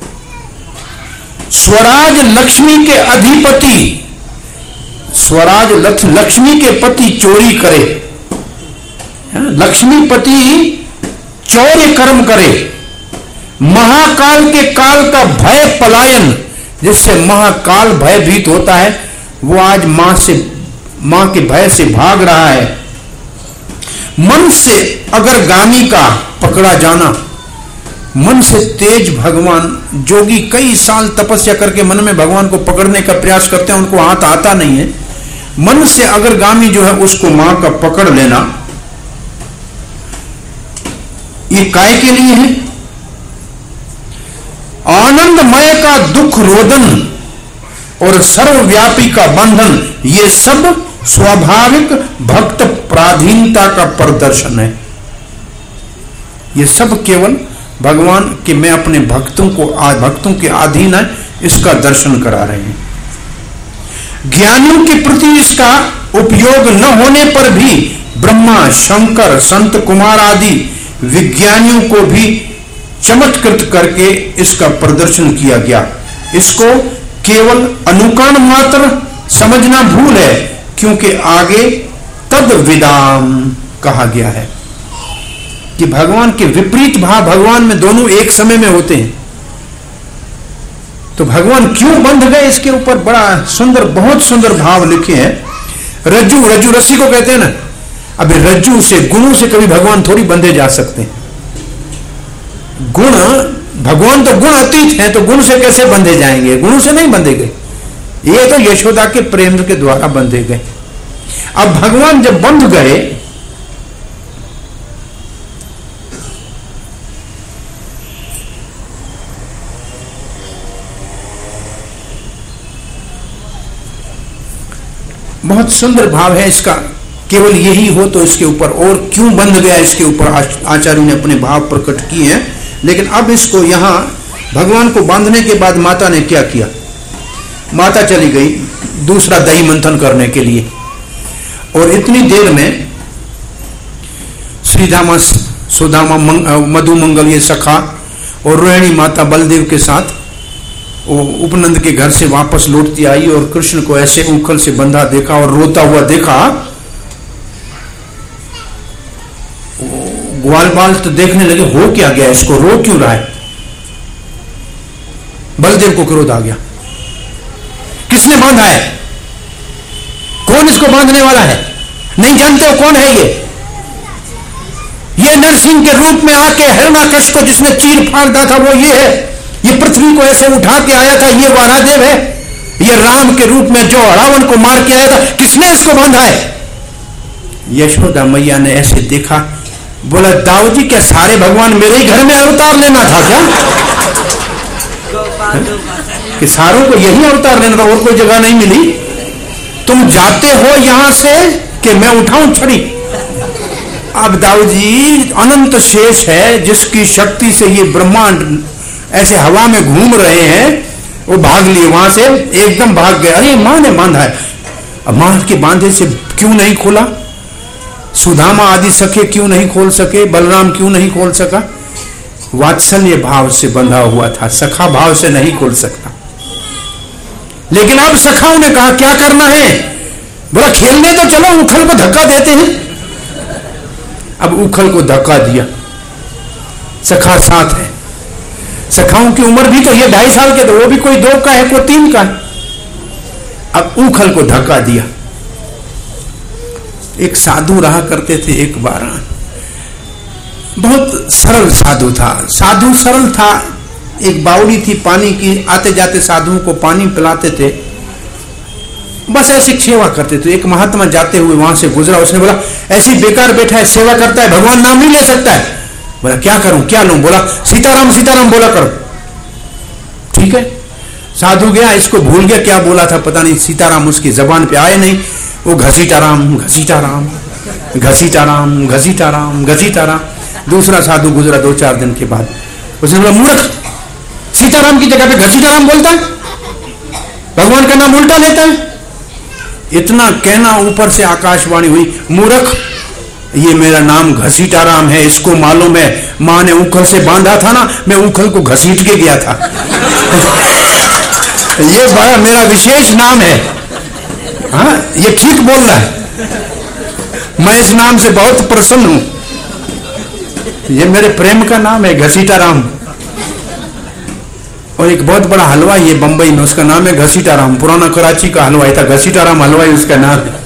स्वराज लक्ष्मी के अधिपति, स्वराज लक्ष्मी के पति चोरी करे, लक्ष्मीपति चौर्य कर्म करे, महाकाल के काल का भय पलायन, जिससे महाकाल भयभीत होता है, वो आज मां के भय से भाग रहा है। मन से अगर गामी का पकड़ा जाना, मन से तेज भगवान, जोगी कई साल तपस्या करके मन में भगवान को पकड़ने का प्रयास करते हैं, उनको हाथ आता नहीं है। मन से अगर गामी जो है उसको मां का पकड़ लेना, ये काय के लिए है? आनंदमय का दुख रोदन और सर्वव्यापी का बंधन, ये सब स्वाभाविक भक्त पराधीनता का प्रदर्शन है। ये सब केवल भगवान के मैं अपने भक्तों के अधीन है, इसका दर्शन करा रहे हैं। ज्ञानियों के प्रति इसका उपयोग न होने पर भी ब्रह्मा, शंकर, संत कुमार आदि विज्ञानियों को भी चमत्कृत करके इसका प्रदर्शन किया गया। इसको केवल अनुकान मात्र समझना भूल है, क्योंकि आगे तद विदाम कहा गया है कि भगवान के विपरीत भाव भगवान में दोनों एक समय में होते हैं। तो भगवान क्यों बंध गए, इसके ऊपर बड़ा सुंदर, बहुत सुंदर भाव लिखे हैं। रज्जू रस्सी को कहते हैं ना। अभी रज्जू से, गुणों से कभी भगवान थोड़ी बंधे जा सकते हैं। गुण, भगवान तो गुण अतीत है, तो गुण से कैसे बंधे जाएंगे? गुणों से नहीं बंधे गए, ये तो यशोदा के प्रेम के द्वारा बंधे गए। अब भगवान जब बंध गए, बहुत सुंदर भाव है इसका। केवल यही हो तो इसके ऊपर और क्यों बंध गया, इसके ऊपर आचार्य ने अपने भाव प्रकट किए हैं। लेकिन अब इसको यहां भगवान को बांधने के बाद माता ने क्या किया? माता चली गई दूसरा दही मंथन करने के लिए, और इतनी देर में श्रीधामा, सुदामा, मधु मंगल, ये सखा और रोहिणी माता बलदेव के साथ वो उपनंद के घर से वापस लौटती आई और कृष्ण को ऐसे उखल से बंधा देखा और रोता हुआ देखा। ग्वाल बाल तो देखने लगे, हो क्या गया इसको, रो क्यों रहा है? बलदेव को क्रोध आ गया, किसने बांधा है? कौन इसको बांधने वाला है? नहीं जानते हो कौन है ये नरसिंह के रूप में आके हिरण्याकश को जिसने चीर फाड़ दिया था वो ये है। ये पृथ्वी को ऐसे उठा के आया था, ये वारादेव है। ये राम के रूप में जो रावण को मार के आया था, किसने इसको बांधा है? यशोदा मैया ने ऐसे देखा, बोला दाऊ जी क्या सारे भगवान मेरे ही घर में अवतार लेना था क्या? कि सारों को यही अवतार लेना था, और कोई जगह नहीं मिली? तुम जाते हो यहां से कि मैं उठाऊं छड़ी? अब दाऊ जी अनंत शेष है जिसकी शक्ति से ये ब्रह्मांड ऐसे हवा में घूम रहे हैं, वो भाग लिए वहां से, एकदम भाग गए। अरे मां ने बांधा है। अब मां के बांधे से क्यों नहीं खोला? सुदामा आदि सखे क्यों नहीं खोल सके? बलराम क्यों नहीं खोल सका? वात्सल्य भाव से बंधा हुआ था, सखा भाव से नहीं खोल सकता। लेकिन अब सखाओं ने कहा क्या करना है? बोला खेलने तो चलो, उखल को धक्का देते हैं। अब उखल को धक्का दिया, सखा साथ है। सखाओं की उम्र भी तो ये 2.5 साल के, तो वो भी कोई 2 का है, कोई 3 का है। अब उखल को धक्का दिया। एक साधु रहा करते थे एक बार, बहुत सरल साधु था। साधु सरल था, एक बावड़ी थी पानी की, आते जाते साधुओं को पानी पिलाते थे, बस ऐसी सेवा करते थे। एक महात्मा जाते हुए वहां से गुजरा, उसने बोला ऐसी बेकार बैठा है, सेवा करता है, भगवान नाम नहीं ले सकता है। बोला क्या करूं, क्या लूं? बोला सीताराम सीताराम बोला करो। ठीक है, साधु गया, इसको भूल गया क्या बोला था पता नहीं, सीताराम उसकी जबान पे आए नहीं। वो घसीटाराम घसीटाराम घसीटाराम घसीटाराम घसीटाराम। दूसरा साधु गुजरा 2-4 दिन के बाद, उसने बोला मूर्ख, सीताराम की जगह पे घसीटाराम बोलता है, भगवान का नाम उल्टा लेता है। इतना कहना ऊपर से आकाशवाणी हुई, मूर्ख ये मेरा नाम घसीटाराम है, इसको मालूम है मां ने उखल से बांधा था ना, मैं उखल को घसीट के गया था। ये बड़ा मेरा विशेष नाम है। हाँ ये ठीक बोल रहा है, मैं इस नाम से बहुत प्रसन्न हूं, ये मेरे प्रेम का नाम है घसीटाराम। और एक बहुत बड़ा हलवाई है बंबई में, उसका नाम है घसीटाराम, पुराना कराची का हलवाई था, घसीटाराम हलवाई उसका नाम है।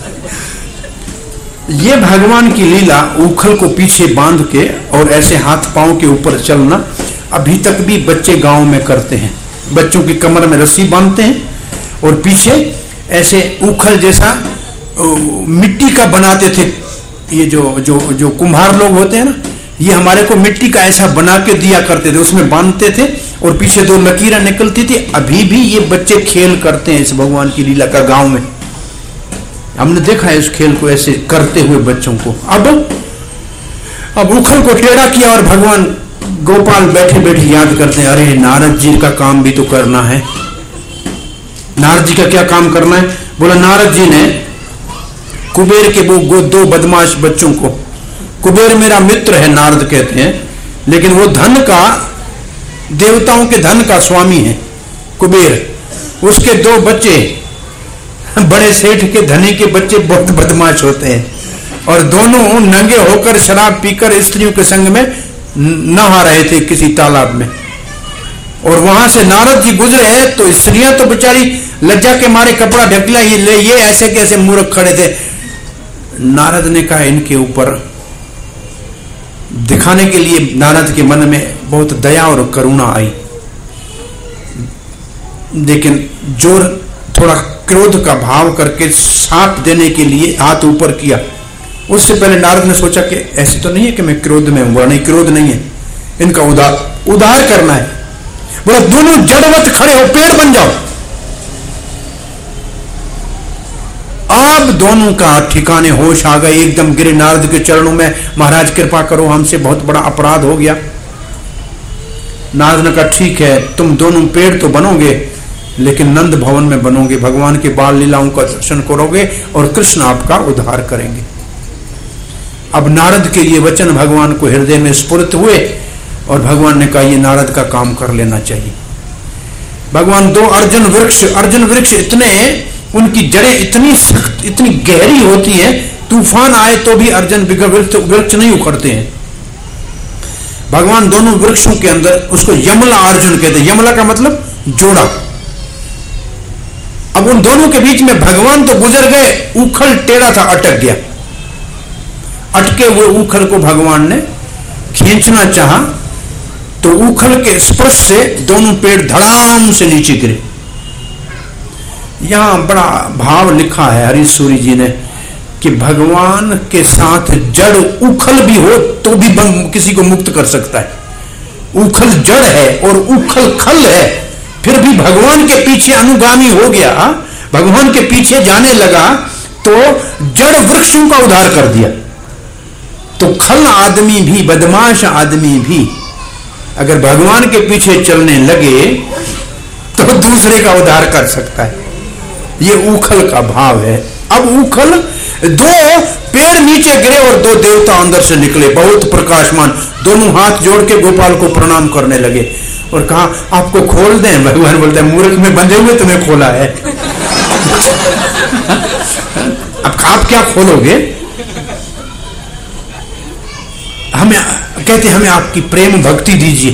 ये भगवान की लीला, उखल को पीछे बांध के और ऐसे हाथ पांव के ऊपर चलना, अभी तक भी बच्चे गांव में करते हैं। बच्चों की कमर में रस्सी बांधते हैं और पीछे ऐसे उखल जैसा मिट्टी का बनाते थे। ये जो कुम्हार लोग होते हैं ना, ये हमारे को मिट्टी का ऐसा बना के दिया करते थे, उसमें बांधते थे और पीछे 2 लकीरें निकलती थी। अभी भी ये बच्चे खेल करते हैं इस भगवान की लीला का गांव में, हमने देखा है इस खेल को ऐसे करते हुए बच्चों को। अब उखल को टेढ़ा किया और भगवान गोपाल बैठे बैठे याद करते हैं, अरे नारद जी का काम भी तो करना है। नारद जी का क्या काम करना है? बोला नारद जी ने कुबेर के वो 2 बदमाश बच्चों को, कुबेर मेरा मित्र है नारद कहते हैं, लेकिन वो धन का, देवताओं के धन का स्वामी है कुबेर। उसके 2 बच्चे, बड़े सेठ के धनी के बच्चे बहुत बदमाश होते हैं, और दोनों नंगे होकर शराब पीकर स्त्रियों के संग में नहा रहे थे किसी तालाब में। और वहां से नारद जी गुजरे हैं तो स्त्रियां तो बेचारी लज्जा के मारे कपड़ा ढकला ही ले, ये ऐसे कैसे मूर्ख खड़े थे। नारद ने कहा इनके ऊपर दिखाने के लिए नारद के मन में बहुत दया और करुणा आई, लेकिन जोर थोड़ा क्रोध का भाव करके साप देने के लिए हाथ ऊपर किया। उससे पहले नारद ने सोचा कि ऐसे तो नहीं है कि मैं क्रोध में हूं, नहीं क्रोध नहीं है, इनका उद्धार करना है। बोला दोनों जड़वत खड़े हो, पेड़ बन जाओ। अब दोनों का ठिकाने होश आ गए, एकदम गिरे नारद के चरणों में, महाराज कृपा करो हमसे बहुत बड़ा अपराध हो गया। नारद ने कहा ठीक है, तुम दोनों पेड़ तो बनोगे लेकिन नंद भवन में बनोगे, भगवान के बाल लीलाओं का दर्शन करोगे और कृष्ण आपका उद्धार करेंगे। अब नारद के ये वचन भगवान को हृदय में स्फुरित हुए और भगवान ने कहा ये नारद का काम कर लेना चाहिए। भगवान दो अर्जुन वृक्ष इतने, उनकी जड़ें इतनी सख्त, इतनी गहरी होती है, तूफान आए तो भी अर्जुन वृक्ष नहीं उखड़ते हैं। भगवान दोनों वृक्षों के अंदर, उसको यमला अर्जुन कहते हैं, यमला का मतलब जोड़ा। अब उन दोनों के बीच में भगवान तो गुजर गए, उखल टेढ़ा था, अटक गया। अटके हुए उखल को भगवान ने खींचना चाहा तो उखल के स्पर्श से दोनों पेड़ धड़ाम से नीचे गिरे। यहां बड़ा भाव लिखा है हरीश सूरी जी ने कि भगवान के साथ जड़ उखल भी हो तो भी किसी को मुक्त कर सकता है। उखल जड़ है और उखल खल है, फिर भी भगवान के पीछे अनुगामी हो गया, भगवान के पीछे जाने लगा तो जड़ वृक्षों का उद्धार कर दिया। तो खल आदमी भी, बदमाश आदमी भी अगर भगवान के पीछे चलने लगे तो दूसरे का उद्धार कर सकता है। ये उखल का भाव है। अब उखल, दो पेड़ नीचे गिरे और दो देवता अंदर से निकले, बहुत प्रकाशमान, दोनों हाथ जोड़ के गोपाल को प्रणाम करने लगे और कहा आपको खोल दें। भगवान बोलते हैं मूर्ख में बंधे हुए तुम्हें खोला है। अब आप क्या खोलोगे? हमें कहते हमें आपकी प्रेम भक्ति दीजिए।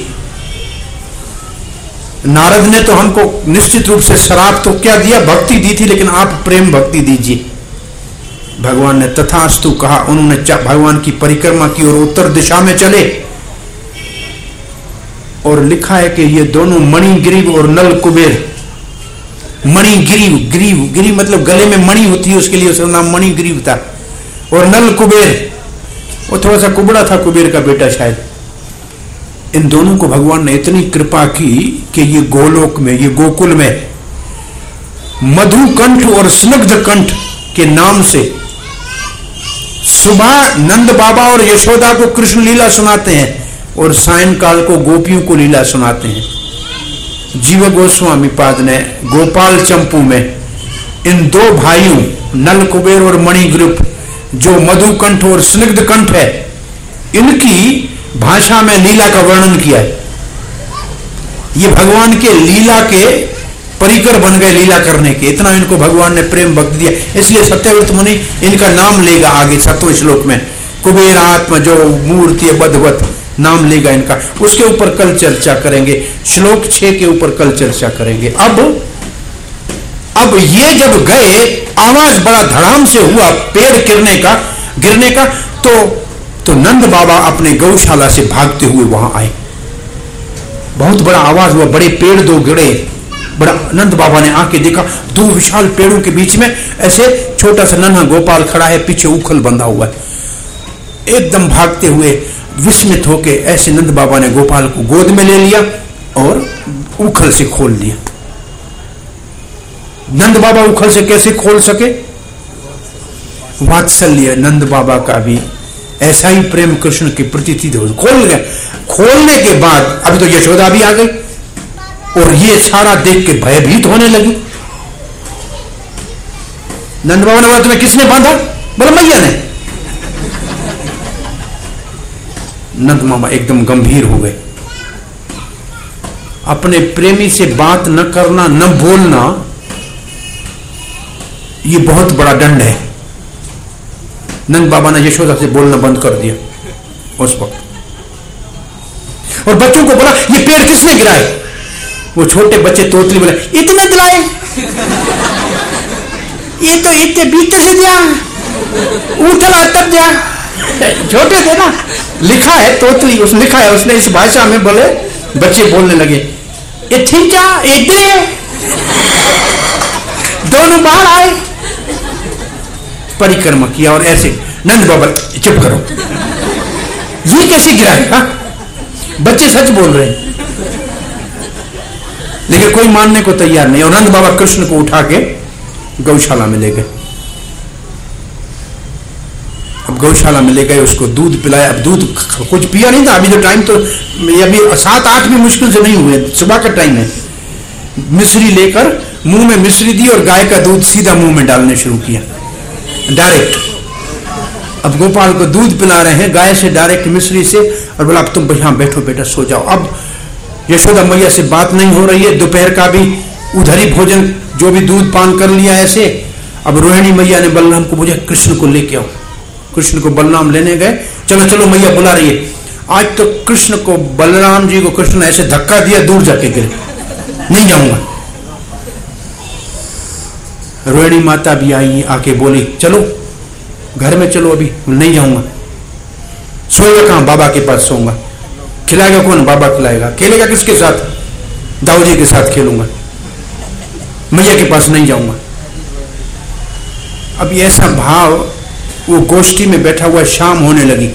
नारद ने तो हमको निश्चित रूप से शराब तो क्या दिया, भक्ति दी थी, लेकिन आप प्रेम भक्ति दीजिए। भगवान ने तथास्तु कहा। उन्होंने भगवान की परिक्रमा की और उत्तर दिशा में चले और लिखा है कि ये दोनों मणिग्रीव और नल कुबेर, मणिग्रीव मतलब गले में मणि होती है, उसके लिए उसका नाम मणिग्रीव था, और नल कुबेर वो थोड़ा सा कुबड़ा था, कुबेर का बेटा शायद। इन दोनों को भगवान ने इतनी कृपा की कि ये गोलोक में, ये गोकुल में मधुकंठ और स्निग्ध कंठ के नाम से सुबह नंद बाबा और यशोदा को कृष्ण लीला सुनाते हैं और सायंकाल को गोपियों को लीला सुनाते हैं। जीव गोस्वामी पाद ने गोपाल चंपू में इन दो भाइयों नल कुबेर और मणिग्रीव, जो मधुकंठ और स्निग्ध कंठ है, इनकी भाषा में लीला का वर्णन किया है। ये भगवान के लीला के परिकर बन गए, लीला करने के, इतना इनको भगवान ने प्रेम भक्ति दिया। इसलिए सत्यव्रत मुनि इनका नाम लेगा आगे 7वें श्लोक में, कुबेर आत्मा जो मूर्ति बधवत नाम लेगा इनका। उसके ऊपर कल चर्चा करेंगे, श्लोक 6 के ऊपर कल चर्चा करेंगे। अब ये जब गए, आवाज बड़ा धड़ाम से हुआ पेड़ गिरने का, तो नंद बाबा अपने गौशाला से भागते हुए वहां आए। बहुत बड़ा आवाज हुआ, बड़े पेड़ दो गिरे। बड़ा नंद बाबा ने आके देखा, दो विशाल पेड़ों के बीच में ऐसे छोटा सा नन्हा गोपाल खड़ा है, पीछे उखल बंधा हुआ है। एकदम भागते हुए विस्मित होके ऐसे नंद बाबा ने गोपाल को गोद में ले लिया और उखल से खोल लिया। नंद बाबा उखल से कैसे खोल सके? वात्सल्य नंद बाबा का भी ऐसा ही प्रेम कृष्ण के प्रति थी, खोल गया। खोलने के बाद अभी तो यशोदा भी आ गई और ये सारा देख के भयभीत होने लगी। नंद बाबा ने बोला तुम्हें किसने बांधा? बोला मैया ने। नंद मामा एकदम गंभीर हो गए। अपने प्रेमी से बात न करना, न बोलना, ये बहुत बड़ा दंड है। नंद बाबा ने यशोदा से बोलना बंद कर दिया उस वक्त, और बच्चों को बोला ये पेड़ किसने गिराए? वो छोटे बच्चे तोतली बोले इतने गिराए, ये तो इतने बीते से दिया, उठला तब दिया। छोटे थे ना, लिखा है तोतली, उसने लिखा है, उसने इस भाषा में बोले, बच्चे बोलने लगे दोनों बाहर आए, परिक्रमा किया और ऐसे। नंद बाबा चुप करो, ये कैसे गिराएगा? बच्चे सच बोल रहे हैं, लेकिन कोई मानने को तैयार नहीं। और नंद बाबा कृष्ण को उठा के गौशाला में ले गए। अब गौशाला में ले गए, उसको दूध पिलाया। अब दूध कुछ पिया नहीं था अभी, तो टाइम तो अभी 7-8 भी मुश्किल से नहीं हुए, सुबह का टाइम है। मिश्री लेकर मुंह में मिश्री दी और गाय का दूध सीधा मुंह में डालने शुरू किया, डायरेक्ट। अब गोपाल को दूध पिला रहे हैं गाय से डायरेक्ट मिश्री से, और बोला अब तुम यहाँ बैठो बेटा, सो जाओ। अब यशोदा मैया से बात नहीं हो रही है, दोपहर का भी उधर ही भोजन, जो भी दूध पान कर लिया ऐसे। अब रोहिणी मैया ने बलराम को बोला कृष्ण को लेके आओ। कृष्ण को बलराम लेने गए, चलो चलो मैया बुला रही है। आज तो कृष्ण को, बलराम जी को कृष्ण ने ऐसे धक्का दिया, दूर जाके गिरे, नहीं जाऊंगा। रोहिणी माता भी आई, आके बोली चलो घर में चलो, अभी नहीं जाऊंगा। सोएगा कहां? बाबा के पास सोऊंगा। खिलाएगा कौन? बाबा खिलाएगा। खेलेगा किसके साथ? दाऊ जी के साथ खेलूंगा, मैया के पास नहीं जाऊंगा। अब ऐसा भाव, वो गोष्ठी में बैठा हुआ, शाम होने लगी।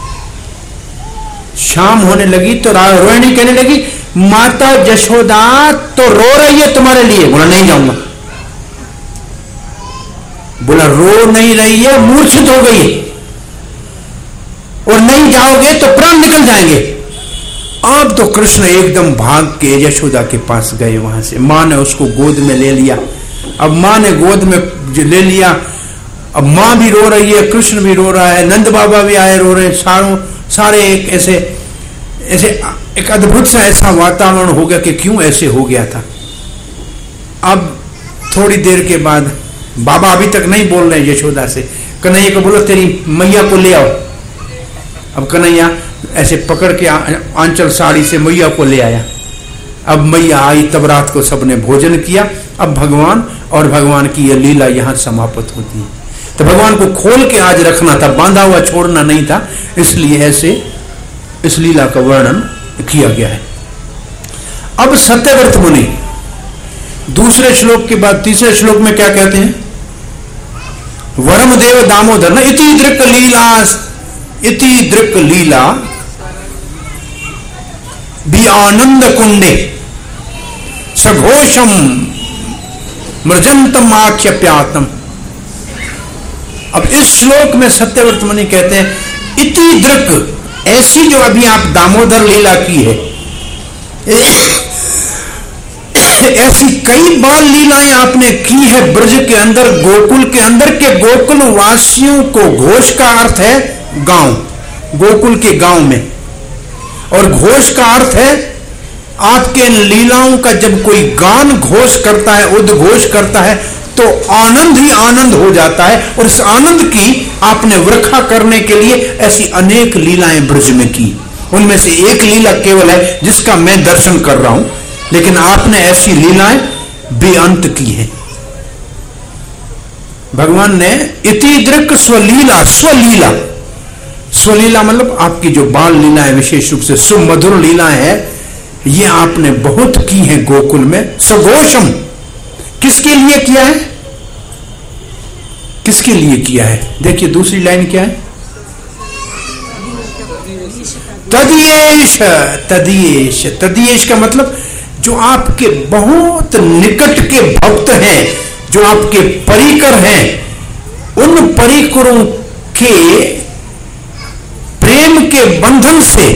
शाम होने लगी तो रोहिणी कहने लगी माता यशोदा तो रो रही है तुम्हारे लिए। बोला नहीं जाऊंगा। बोला रो नहीं रही है, मूर्छित हो गई है, और नहीं जाओगे तो प्राण निकल जाएंगे। अब तो कृष्ण एकदम भाग के यशोदा के पास गए। वहां से मां ने उसको गोद में ले लिया। अब मां ने गोद में ले लिया, अब मां भी रो रही है, कृष्ण भी रो रहा है, नंद बाबा भी आए रो रहे हैं, सारे एक ऐसे एक अद्भुत सा ऐसा वातावरण हो गया कि क्यों ऐसे हो गया था। अब थोड़ी देर के बाद बाबा अभी तक नहीं बोल रहे यशोदा से, कन्हैया को बोलो तेरी मैया को ले आओ। अब कन्हैया ऐसे पकड़ के आंचल साड़ी से मैया को ले आया। अब मैया आई, तब रात को सबने भोजन किया। अब भगवान और भगवान की यह लीला यहां समाप्त होती है। तो भगवान को खोल के आज रखना था, बांधा हुआ छोड़ना नहीं था, इसलिए ऐसे इस लीला का वर्णन किया गया है। अब सत्यव्रत मुनि दूसरे श्लोक के बाद तीसरे श्लोक में क्या कहते हैं? वरमदेव दामोदर न इति दृक् लीला भी आनंद कुंडे सघोषम मृजंतम आख्यप्यातम। अब इस श्लोक में सत्यव्रत मुनि कहते हैं इति दृक्, ऐसी जो अभी आप दामोदर लीला की है, ऐसी कई बार लीलाएं आपने की है ब्रज के अंदर, गोकुल के अंदर के गोकुल वासियों को, घोष का अर्थ है गांव, गोकुल के गांव में, और घोष का अर्थ है आपके लीलाओं का जब कोई गान घोष करता है, उद्घोष करता है, तो आनंद ही आनंद हो जाता है। और इस आनंद की आपने वृखा करने के लिए ऐसी अनेक लीलाएं ब्रज में की। उनमें से एक लीला केवल है जिसका मैं दर्शन कर रहा हूं, लेकिन आपने ऐसी लीलाएं बेअंत की है। भगवान ने इति दृक् स्वलीला, स्वलीला, स्वलीला मतलब आपकी जो बाल लीलाएं, विशेष रूप से सुमधुर लीलाएं हैं, ये आपने बहुत की है गोकुल में। सघोषम, किसके लिए किया है? किसके लिए किया है? देखिए दूसरी लाइन क्या है? तदीयेश, तदीयेश, तदीयेश का मतलब जो आपके बहुत निकट के भक्त हैं, जो आपके परिकर हैं, उन परिकरों के प्रेम के बंधन से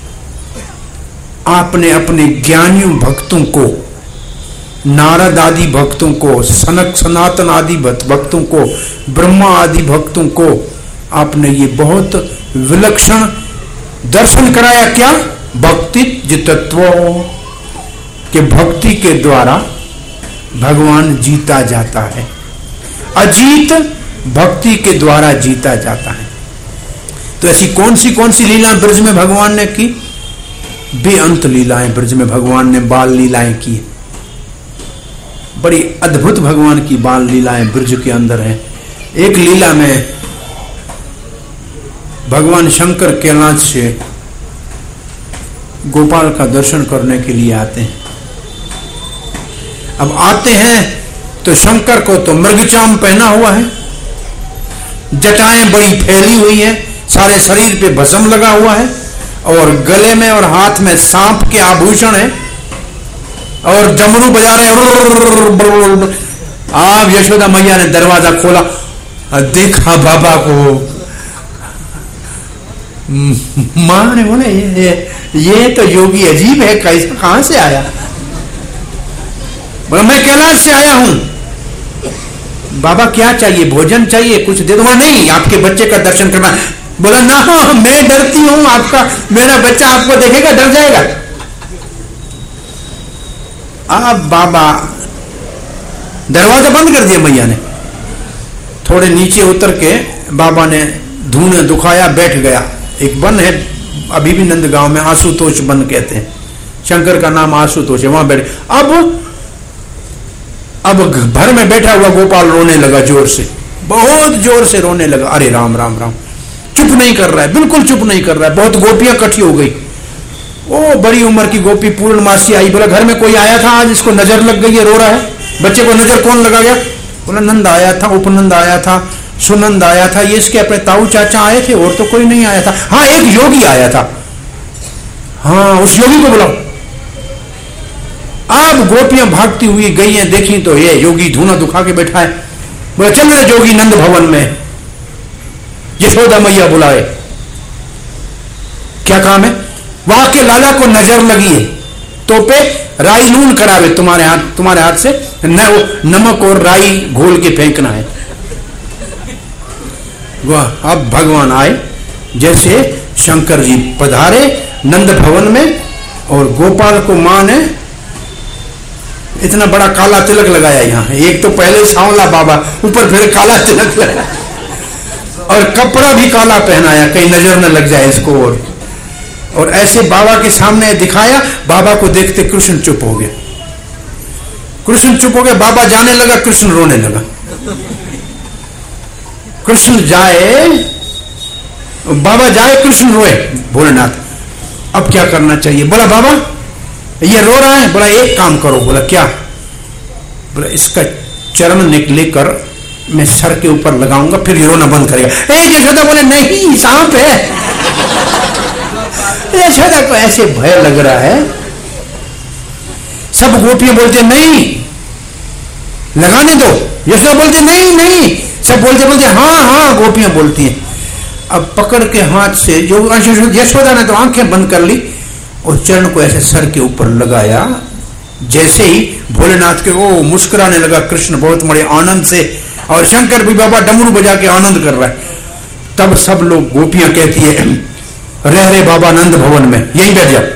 आपने अपने ज्ञानियों भक्तों को, नारद आदि भक्तों को, सनक सनातन आदि भक्तों को, ब्रह्मा आदि भक्तों को आपने ये बहुत विलक्षण दर्शन कराया। क्या? भक्ति जितत्व, के भक्ति के द्वारा भगवान जीता जाता है। अजीत भक्ति के द्वारा जीता जाता है। तो ऐसी कौन सी लीला ब्रज में भगवान ने की? बेअंत लीलाएं ब्रज में भगवान ने बाल लीलाएं की। बड़ी अद्भुत भगवान की बाल लीलाएं ब्रज के अंदर है। एक लीला में भगवान शंकर कैलाश से गोपाल का दर्शन करने के लिए आते हैं। अब आते हैं तो शंकर को तो मृगचाम पहना हुआ है, जटाएं बड़ी फैली हुई हैं, सारे शरीर पे भस्म लगा हुआ है, और गले में और हाथ में सांप के आभूषण है, और डमरू बजा रहे हैं। आप यशोदा मैया ने दरवाजा खोला, देखा बाबा को, मां ने बोले ये तो योगी अजीब है, कैसे कहां से आया? बोला मैं कैलाश से आया हूं। बाबा क्या चाहिए, भोजन चाहिए, कुछ दे दूंगा? नहीं, आपके बच्चे का दर्शन करना। बोला ना, मैं डरती हूं, आपका मेरा बच्चा आपको देखेगा डर जाएगा। अब बाबा दरवाजा बंद कर दिया मैया ने। थोड़े नीचे उतर के बाबा ने धूने दुखाया, बैठ गया। एक वन है अभी भी नंदगांव में, आशुतोष वन कहते हैं, शंकर का नाम आशुतोष है, वहां बैठे। अब घर में बैठा हुआ गोपाल रोने लगा जोर से, बहुत जोर से रोने लगा। अरे राम राम राम, चुप नहीं कर रहा है, बिल्कुल चुप नहीं कर रहा है। बहुत गोपियां इकट्ठी हो गई। ओ बड़ी उम्र की गोपी पूर्णमासी आई। बोला घर में कोई आया था आज, इसको नजर लग गई है, रो रहा है। बच्चे को नजर कौन लगा गया? बोला नंद आया था, उपनंद आया था, सुनंद आया था, ये इसके अपने ताऊ चाचा आए थे, और तो कोई नहीं आया था। हाँ एक योगी आया था, हाँ उस योगी को बुलाओ। अब गोपियां भागती हुई गई हैं, देखी तो ये योगी धूना दुखा के बैठा है। बोला चल रहे जोगी नंद भवन में, यशोदा मैया बुलाए। क्या काम है? वहां के लाला को नजर लगी है, तो पे राई नून करावे तुम्हारे हाथ से, नमक और राई घोल के फेंकना है। वह अब भगवान आए, जैसे शंकर जी पधारे नंद भवन में, और गोपाल को मां ने इतना बड़ा काला तिलक लगाया। यहाँ एक तो पहले सांवला बाबा, ऊपर फिर काला तिलक लगाया, और कपड़ा भी काला पहनाया, कहीं नजर न लग जाए इसको। और ऐसे बाबा के सामने दिखाया। बाबा को देखते कृष्ण चुप हो गया। कृष्ण चुप हो गया, बाबा जाने लगा, कृष्ण रोने लगा। कृष्ण जाए, बाबा जाए, कृष्ण रोए। भोलेनाथ अब क्या करना चाहिए? बोला बाबा ये रो रहा है। बोला एक काम करो। बोला क्या? बोला इसका चरण लेकर मैं सर के ऊपर लगाऊंगा, फिर ये रोना बंद करेगा। यशोदा बोले नहीं, सांप है। यशोदा को ऐसे भय लग रहा है। सब गोपियां बोलते नहीं लगाने दो, यशोदा बोलते नहीं नहीं, सब बोलते बोलते हाँ हाँ, गोपियां बोलती हैं। अब पकड़ के हाथ से जो यशोदा ने तो आंखें बंद कर ली और चरण को ऐसे सर के ऊपर लगाया। जैसे ही भोलेनाथ के ओ मुस्कुराने लगा कृष्ण बहुत बड़े आनंद से, और शंकर भी बाबा डमरू बजा के आनंद कर रहा है। तब सब लोग, गोपियां कहती है रह रे बाबा नंद भवन में, यहीं बैठ जाओ।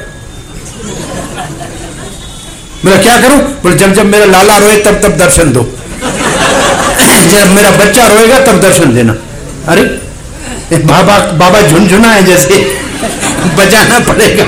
बोला क्या करूं? बोले जब जब मेरा लाला रोए तब तब दर्शन दो, जब मेरा बच्चा रोएगा तब दर्शन देना। अरे बाबा झुनझुना है, जैसे बजाना पड़ेगा।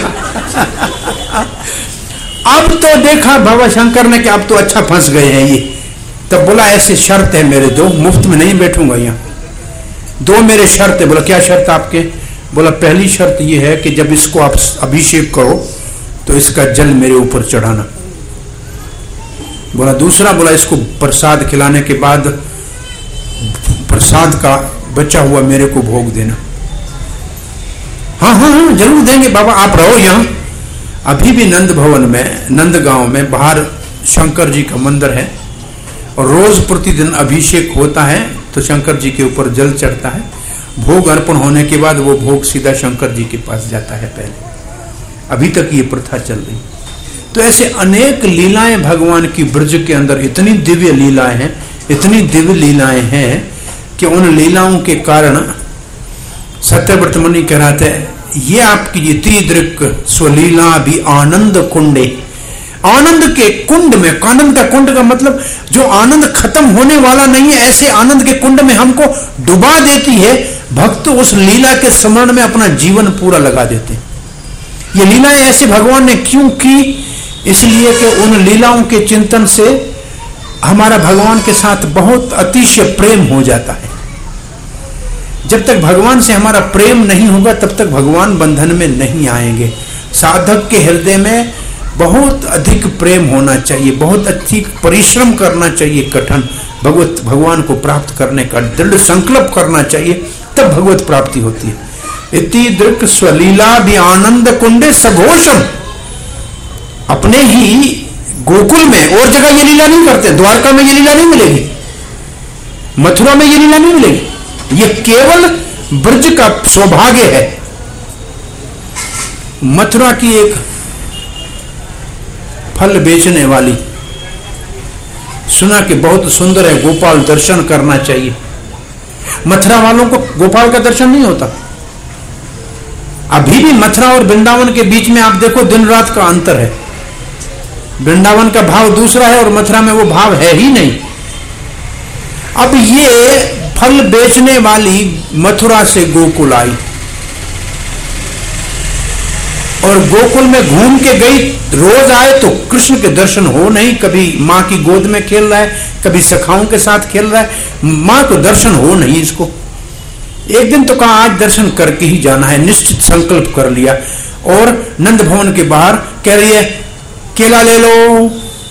अब तो देखा बाबा शंकर ने कि अब तो अच्छा फंस गए हैं ये। तब बोला ऐसे शर्त है मेरे दो, मुफ्त में नहीं बैठूंगा यहाँ, दो मेरे शर्त है। बोला क्या शर्त आपके? बोला पहली शर्त ये है कि जब इसको आप अभिषेक करो तो इसका जल मेरे ऊपर चढ़ाना। बोला दूसरा? बोला इसको प्रसाद खिलाने के बाद प्रसाद का बचा हुआ मेरे को भोग देना। हाँ हाँ हाँ जरूर देंगे बाबा, आप रहो यहाँ। अभी भी नंद भवन में, नंदगांव में बाहर शंकर जी का मंदिर है, और रोज प्रतिदिन अभिषेक होता है तो शंकर जी के ऊपर जल चढ़ता है। भोग अर्पण होने के बाद वो भोग सीधा शंकर जी के पास जाता है। पहले अभी तक ये प्रथा चल रही। तो ऐसे अनेक लीलाएं भगवान की ब्रज के अंदर, इतनी दिव्य लीलाएं हैं, इतनी दिव्य लीलाएं हैं कि उन लीलाओं के कारण सत्यव्रत मुनि कहते हैं ये आपकी इति दृक् स्वलीला भी आनंद कुंडे, आनंद के कुंड में। आनंद का कुंड का मतलब जो आनंद खत्म होने वाला नहीं है, ऐसे आनंद के कुंड में हमको डुबा देती है। भक्त उस लीला के स्मरण में अपना जीवन पूरा लगा देते हैं। ये लीलाएं ऐसे भगवान ने क्यों की? इसलिए कि उन लीलाओं के चिंतन से हमारा भगवान के साथ बहुत अतिशय प्रेम हो जाता है। जब तक भगवान से हमारा प्रेम नहीं होगा तब तक भगवान बंधन में नहीं आएंगे। साधक के हृदय में बहुत अधिक प्रेम होना चाहिए, बहुत अधिक परिश्रम करना चाहिए, कठिन भगवान को प्राप्त करने का दृढ़ संकल्प करना चाहिए, तब भगवत प्राप्ति होती है। इति दृक् स्वलीला भी आनंद कुंडे सघोषम। अपने ही गोकुल में और जगह ये लीला नहीं करते। द्वारका में ये लीला नहीं मिलेगी, मथुरा में ये लीला नहीं मिलेगी। ये केवल ब्रज का सौभाग्य है, मथुरा की एक फल बेचने वाली, सुना कि बहुत सुंदर है, गोपाल दर्शन करना चाहिए। मथुरा वालों को गोपाल का दर्शन नहीं होता। अभी भी मथुरा और वृंदावन के बीच में आप देखो दिन रात का अंतर है। वृंदावन का भाव दूसरा है और मथुरा में वो भाव है ही नहीं। अब ये फल बेचने वाली मथुरा से गोकुल आई और गोकुल में घूम के गई। रोज आए तो कृष्ण के दर्शन हो नहीं, कभी मां की गोद में खेल रहा है, कभी सखाओं के साथ खेल रहा है, मां को दर्शन हो नहीं इसको। एक दिन तो कहा आज दर्शन करके ही जाना है, निश्चित संकल्प कर लिया और नंद भवन के बाहर कह रही है केला ले लो,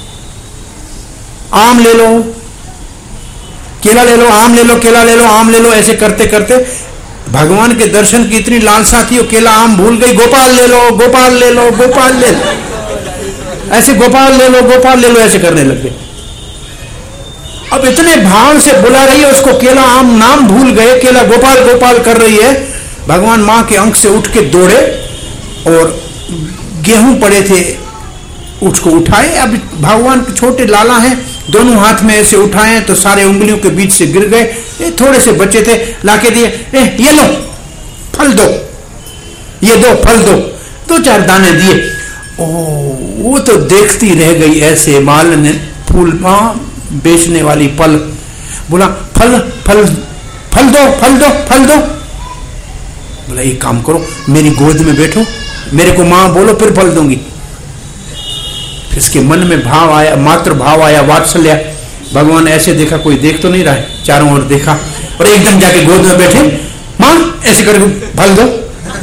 आम ले लो, केला ले लो, आम ले लो, केला ले लो, आम ले लो। ऐसे करते करते भगवान के दर्शन की इतनी लालसा थी, वो केला आम भूल गई। गोपाल ले लो, गोपाल ले लो, गोपाल ले लो, ऐसे गोपाल ले लो, गोपाल ले लो, ऐसे करने लग गए। अब इतने भाव से बुला रही है उसको, केला आम नाम भूल गए, केला गोपाल गोपाल कर रही है। भगवान मां के अंक से उठ के दौड़े और गेहूं पड़े थे उसको उठाए। अब भगवान के छोटे लाला हैं, दोनों हाथ में ऐसे उठाए तो सारे उंगलियों के बीच से गिर गए। थोड़े से बच्चे थे, लाके दिए, ये लो फल दो, ये दो फल दो, दो चार दाने दिए। ओ वो तो देखती रह गई ऐसे। माल ने फूल बेचने वाली फल बोला फल फल फल दो, फल दो, फल दो। बोला एक काम करो, मेरी गोद में बैठो, मेरे को मां बोलो, फिर फल दूंगी। इसके मन में भाव आया, मातृ भाव आया, वात्सल्य। भगवान ऐसे देखा कोई देख तो नहीं रहा है, चारों ओर देखा और एकदम जाके गोद में बैठे, मां ऐसे करके फल दो,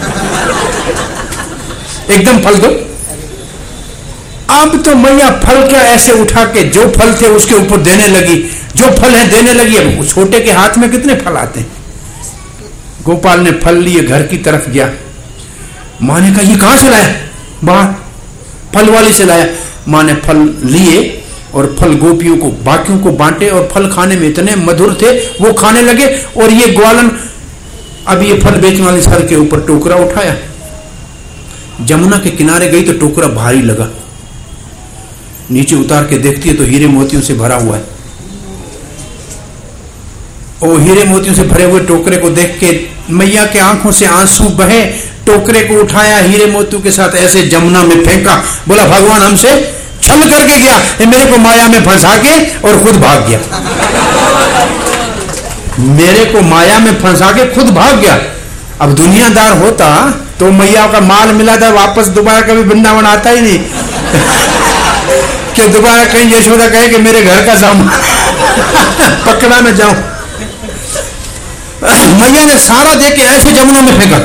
एकदम फल दो। अब तो मैया फल क्या ऐसे उठा के जो फल थे उसके ऊपर देने लगी, जो फल है देने लगी। अब छोटे के हाथ में कितने फल आते हैं। गोपाल ने फल लिए, घर की तरफ गया। मां ने कहा ये कहां से लाया? बाहर फल वाली से लाया। मां ने फल लिए और फल गोपियों को बाकियों को बांटे और फल खाने में इतने मधुर थे वो खाने लगे। और ये ग्वालन अब ये फल बेचने वाले सर के ऊपर टोकरा उठाया, जमुना के किनारे गई तो टोकरा भारी लगा। नीचे उतार के देखती है तो हीरे मोतियों से भरा हुआ है। और हीरे मोतियों से भरे हुए टोकरे को देख के मैया के आंखों से आंसू बहे। टोकरे को उठाया, हीरे मोतियों के साथ ऐसे जमुना में फेंका। बोला भगवान हमसे छल करके गया, ये मेरे को माया में फंसा के और खुद भाग गया। मेरे को माया में फंसा के खुद भाग गया। अब दुनियादार होता तो मैया का माल मिला था, वापस दोबारा कभी वृंदावन आता ही नहीं। कि दोबारा कहीं यशोदा कहे कि मेरे घर का सामान पकड़ा न जाऊं। मैया ने सारा देख के ऐसे जमुना में फेंका।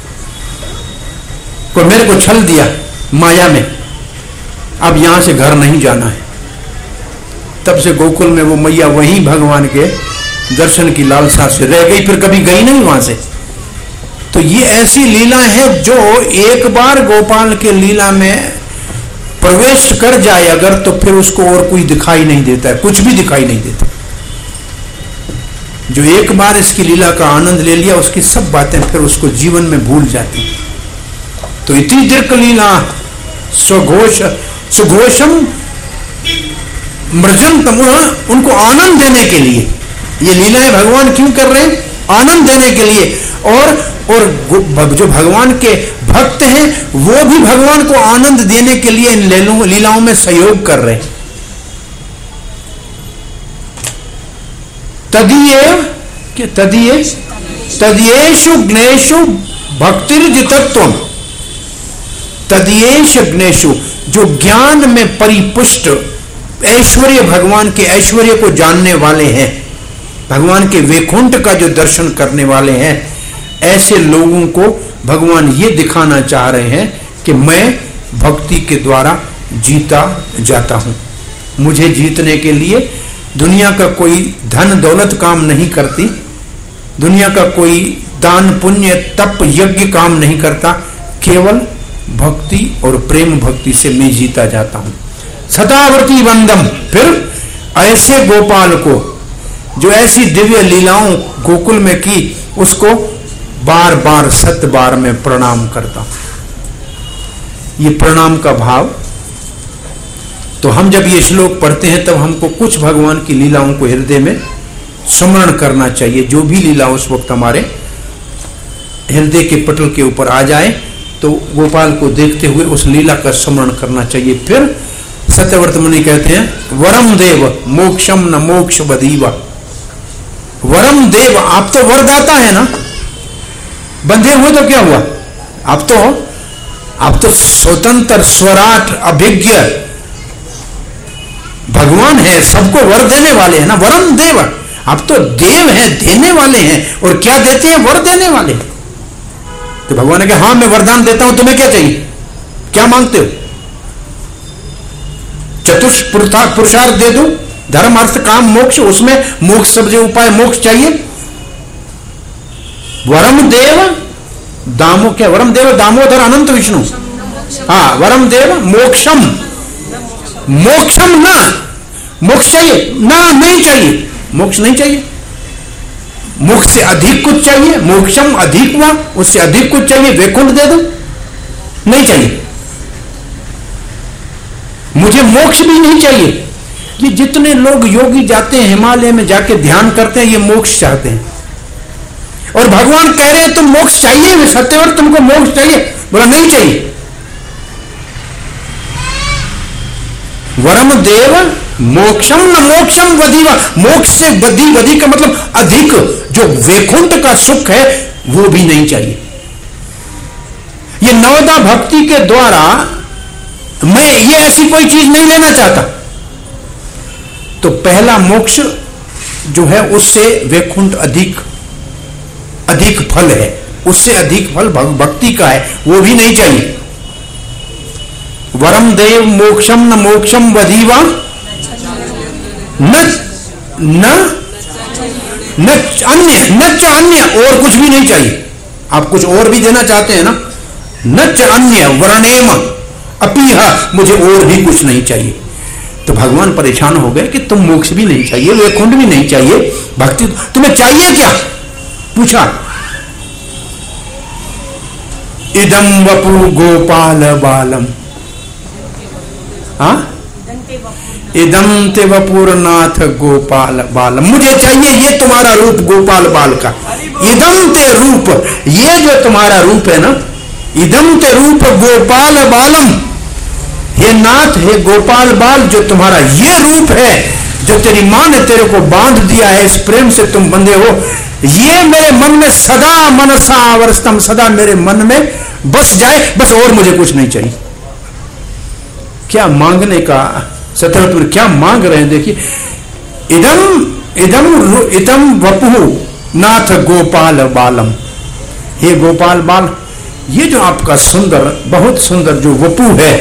को मेरे को छल दिया माया में, अब यहां से घर नहीं जाना है। तब से गोकुल में वो मैया वहीं भगवान के दर्शन की लालसा से रह गई, फिर कभी गई नहीं वहां से। तो ये ऐसी लीला है जो एक बार गोपाल के लीला में प्रवेश कर जाए अगर, तो फिर उसको और कुछ दिखाई नहीं देता है, कुछ भी दिखाई नहीं देता। जो एक बार इसकी लीला का आनंद ले लिया उसकी सब बातें फिर उसको जीवन में भूल जाती। तो इतनी दीर्घ लीला सुघोष सुघोषम मृजंतम, उनको आनंद देने के लिए ये लीलाएं भगवान क्यों कर रहे हैं? आनंद देने के लिए। और जो भगवान के भक्त हैं वो भी भगवान को आनंद देने के लिए इन लीलाओं में सहयोग कर रहे हैं। तदीयेषु ज्ञेषु भक्तिर्जितत्वम्, तदीयेष ज्ञेषु, जो ज्ञान में परिपुष्ट ऐश्वर्य, भगवान के ऐश्वर्य को जानने वाले हैं, भगवान के वैकुंठ का जो दर्शन करने वाले हैं, ऐसे लोगों को भगवान ये दिखाना चाह रहे हैं कि मैं भक्ति के द्वारा जीता जाता हूं। मुझे जीतने के लिए दुनिया का कोई धन दौलत काम नहीं करती, दुनिया का कोई दान पुण्य तप यज्ञ काम नहीं करता, केवल भक्ति और प्रेम भक्ति से मैं जीता जाता हूं। सतावर्ती बंदम, फिर ऐसे गोपाल को जो ऐसी दिव्य लीलाओं गोकुल में की, उसको बार बार 7 बार में प्रणाम करता हूं। ये प्रणाम का भाव। तो हम जब ये श्लोक पढ़ते हैं तब हमको कुछ भगवान की लीलाओं को हृदय में स्मरण करना चाहिए। जो भी लीला उस वक्त हमारे हृदय के पटल के ऊपर आ जाए तो गोपाल को देखते हुए उस लीला का स्मरण करना चाहिए। फिर सत्यव्रत मुनि कहते हैं वरम देव मोक्षम न मोक्ष बदीवा। वरम देव, आप तो वरदाता है ना, बंधे हुए तो क्या हुआ, आप तो स्वतंत्र स्वराट अभिज्ञ भगवान है, सबको वर देने वाले हैं ना। वरम देव, आप तो देव हैं, देने वाले हैं। और क्या देते हैं, वर देने वाले। तो भगवान ने कहा हाँ मैं वरदान देता हूं, तुम्हें क्या चाहिए, क्या मांगते हो? पुरुषार्थ दे दूं, धर्म अर्थ काम मोक्ष, उसमें मोक्ष सब जो उपाय मोक्ष चाहिए। वरम देव दामो, क्या वरम देव दामोदर अनंत विष्णु, हाँ वरम देव मोक्षम, मोक्षम ना, मोक्ष चाहिए ना, नहीं चाहिए, मोक्ष नहीं चाहिए। मोक्ष से अधिक कुछ चाहिए, मोक्षम अधिक हुआ, उससे अधिक कुछ चाहिए, वैकुंठ दे दो, नहीं चाहिए। मुझे मोक्ष भी नहीं चाहिए। ये जितने लोग योगी जाते हैं हिमालय में जाके ध्यान करते हैं, ये मोक्ष चाहते हैं। और भगवान कह रहे हैं तुम मोक्ष चाहिए, सत्यव्रत तुमको मोक्ष चाहिए, बोला नहीं चाहिए। वरम देव मोक्षम न मोक्षम वधीवा, मोक्ष से वधी का मतलब अधिक, जो वैकुंठ का सुख है वो भी नहीं चाहिए। ये नवदा भक्ति के द्वारा मैं ये ऐसी कोई चीज नहीं लेना चाहता। तो पहला मोक्ष जो है उससे वैकुंठ अधिक फल है, उससे अधिक फल भक्ति का है, वो भी नहीं चाहिए। वरम देव मोक्षम न मोक्षम वधीवा न अन्य, और कुछ भी नहीं चाहिए। आप कुछ और भी देना चाहते हैं ना, न च अन्य वर्णेम अपीहा, मुझे और भी कुछ नहीं चाहिए। तो भगवान परेशान हो गए कि तुम मोक्ष भी नहीं चाहिए, वैकुंठ भी नहीं चाहिए, भक्ति तुम्हें चाहिए क्या, पूछा। इदम वपु गोपाल बालम, हाँ इदम ते वपुरनाथ गोपाल बालम, मुझे चाहिए ये तुम्हारा रूप गोपाल बाल का। इदम ते रूप, ये जो तुम्हारा रूप है ना, इदम ते रूप गोपाल बालम, हे नाथ हे गोपाल बाल, जो तुम्हारा ये रूप है, जो तेरी मां ने तेरे को बांध दिया है, इस प्रेम से तुम बंधे हो, ये मेरे मन में सदा मनसा आवर्तम, सदा मेरे मन में बस जाए, बस और मुझे कुछ नहीं चाहिए। क्या मांगने का, सत्यव्रत क्या मांग रहे हैं देखिए। इदम वपु नाथ गोपाल बालम, हे गोपाल बाल, ये जो आपका सुंदर, बहुत सुंदर जो वपु है,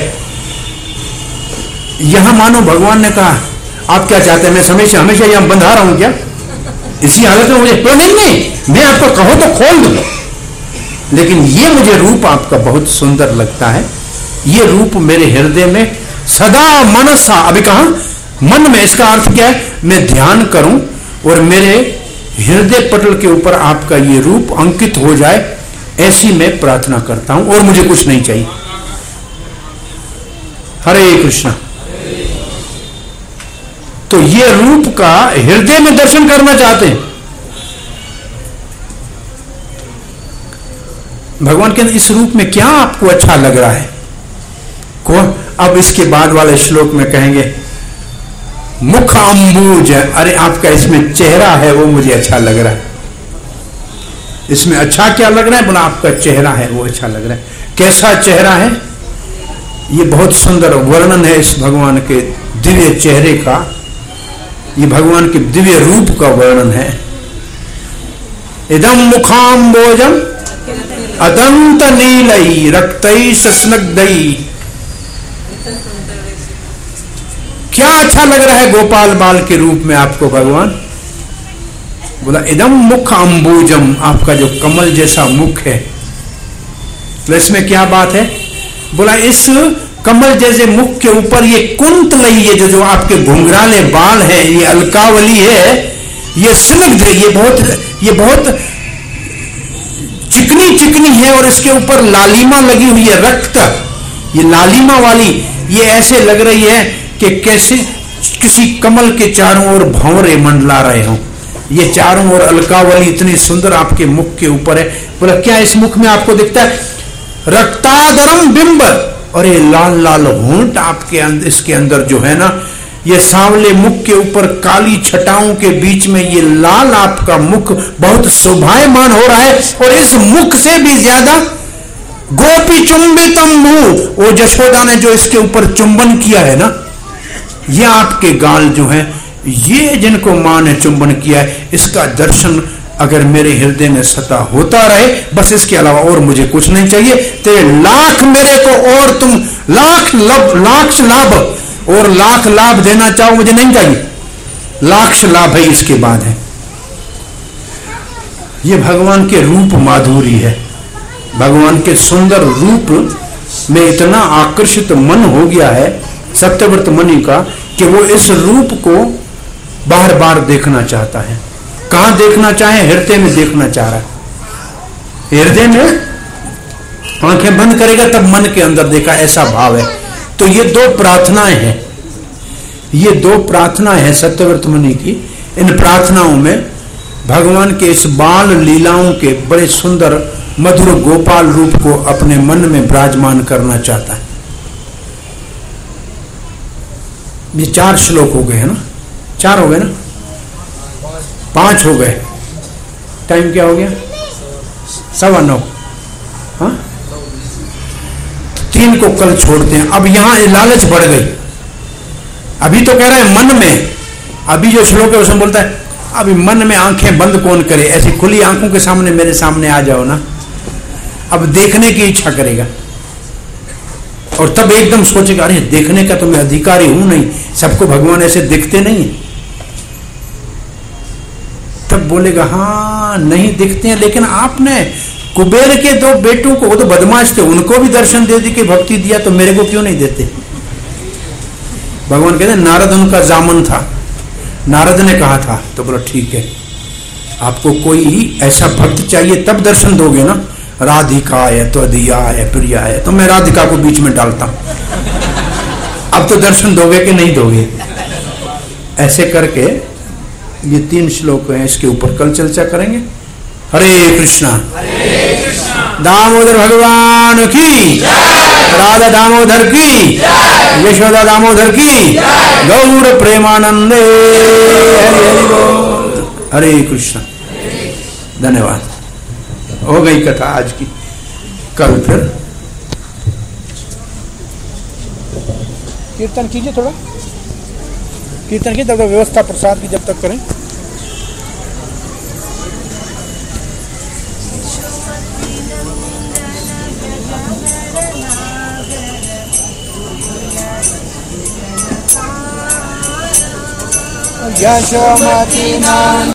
यहां मानो भगवान ने कहा आप क्या चाहते हैं, मैं हमेशा यहां बंधा रहा हूं क्या, इसी हालत में मुझे तो नहीं, मैं आपको कहो तो खोल दूंगा, लेकिन ये मुझे रूप आपका बहुत सुंदर लगता है, ये रूप मेरे हृदय में सदा मनसा, अभी कहा मन में, इसका अर्थ क्या है, मैं ध्यान करूं और मेरे हृदय पटल के ऊपर आपका ये रूप अंकित हो जाए, ऐसी मैं प्रार्थना करता हूं, और मुझे कुछ नहीं चाहिए। हरे कृष्णा। तो ये रूप का हृदय में दर्शन करना चाहते हैं भगवान के। इस रूप में क्या आपको अच्छा लग रहा है, कौन? अब इसके बाद वाले श्लोक में कहेंगे मुख अंबुज, अरे आपका इसमें चेहरा है वो मुझे अच्छा लग रहा है। इसमें अच्छा क्या लग रहा है, बोला आपका चेहरा है वो अच्छा लग रहा है। कैसा चेहरा है, ये बहुत सुंदर वर्णन है इस भगवान के दिव्य चेहरे का, ये भगवान के दिव्य रूप का वर्णन है। इदम मुखाम्बोजम अदंत नीलई रक्तई स्नग्धई, क्या अच्छा लग रहा है गोपाल बाल के रूप में आपको भगवान। बोला इदम मुख अंबुजम, आपका जो कमल जैसा मुख है, तो इसमें क्या बात है, बोला इस कमल जैसे मुख के ऊपर ये कुंतलई, ये जो आपके घुंघराले बाल है, ये अलकावली है, ये स्निग्ध, ये बहुत चिकनी चिकनी है, और इसके ऊपर लालिमा लगी हुई है, रक्त, ये लालिमा वाली, ये ऐसे लग रही है कि कैसे किसी कमल के चारों ओर भंवरे मंडला रहे हो। ये चारों ओर अलकावली इतनी सुंदर आपके मुख के ऊपर है। बोला क्या इस मुख में आपको दिखता है? रक्तादरम बिंब, और ये लाल लाल होंठ आपके अंदर, इसके अंदर जो है ना, ये सांवले मुख के ऊपर काली छटाओं के बीच में ये लाल आपका मुख बहुत शोभायमान हो रहा है। और इस मुख से भी ज्यादा गोपी चुंबितम मुंह, वो जशोदा ने जो इसके ऊपर चुंबन किया है ना, ये आपके गाल जो है, ये जिनको मां ने चुंबन किया है, इसका दर्शन अगर मेरे हृदय में सता होता रहे, बस इसके अलावा और मुझे कुछ नहीं चाहिए। तेरे लाख मेरे को और तुम लाख लाभ और लाख लाभ देना चाहो, मुझे नहीं चाहिए। लाख लाभ है इसके बाद है। ये भगवान के रूप माधुरी है। भगवान के सुंदर रूप में इतना आकर्षित मन हो गया है सत्यव्रत मुनि का कि वो इस रूप को बार बार देखना चाहता है। कहां देखना चाहे? हृदय में देखना चाह रहा है। हृदय में आंखें बंद करेगा तब मन के अंदर देखा, ऐसा भाव है। तो ये दो प्रार्थनाएं हैं, ये दो प्रार्थनाएं हैं सत्यव्रत मुनि की। इन प्रार्थनाओं में भगवान के इस बाल लीलाओं के बड़े सुंदर मधुर गोपाल रूप को अपने मन में विराजमान करना चाहता है। ये 4 श्लोक हो गए हैं ना? 4 हो गए ना? 5 हो गए। टाइम क्या हो गया? 9:15। हाँ, 3 को कल छोड़ते हैं। अब यहां लालच बढ़ गई। अभी तो कह रहा है मन में, अभी जो श्लोक है उसमें बोलता है अभी मन में आंखें बंद कौन करे, ऐसी खुली आंखों के सामने मेरे सामने आ जाओ ना, अब देखने की इच्छा करेगा। और तब एकदम सोचेगा अरे देखने का तो मैं अधिकारी हूं नहीं, सबको भगवान ऐसे दिखते नहीं। तब बोलेगा हाँ नहीं दिखते हैं, लेकिन आपने कुबेर के 2 बेटों को, वो तो बदमाश थे, उनको भी दर्शन दे दी कि भक्ति दिया, तो मेरे को क्यों नहीं देते? भगवान कहते नारद उनका जामन था, नारद ने कहा था। तो बोला ठीक है, आपको कोई ऐसा भक्त चाहिए तब दर्शन दोगे ना। राधिका है, त्वदीया है, प्रिया है, तो मैं राधिका को बीच में डालता हूं। अब तो दर्शन दोगे कि नहीं दोगे? ऐसे करके ये 3 श्लोक हैं, इसके ऊपर कल चर्चा करेंगे। हरे कृष्णा, दामोदर भगवान की, राधा दामोदर की, यशोदा दामोदर की, गौर प्रेमानंदे। हरि बोल। हरे कृष्णा। धन्यवाद। हो गई कथा आज की। कल फिर कीर्तन कीजिए, थोड़ा कीर्तन की, तब तक व्यवस्था प्रसाद की जब तक करें। यशोमती नाम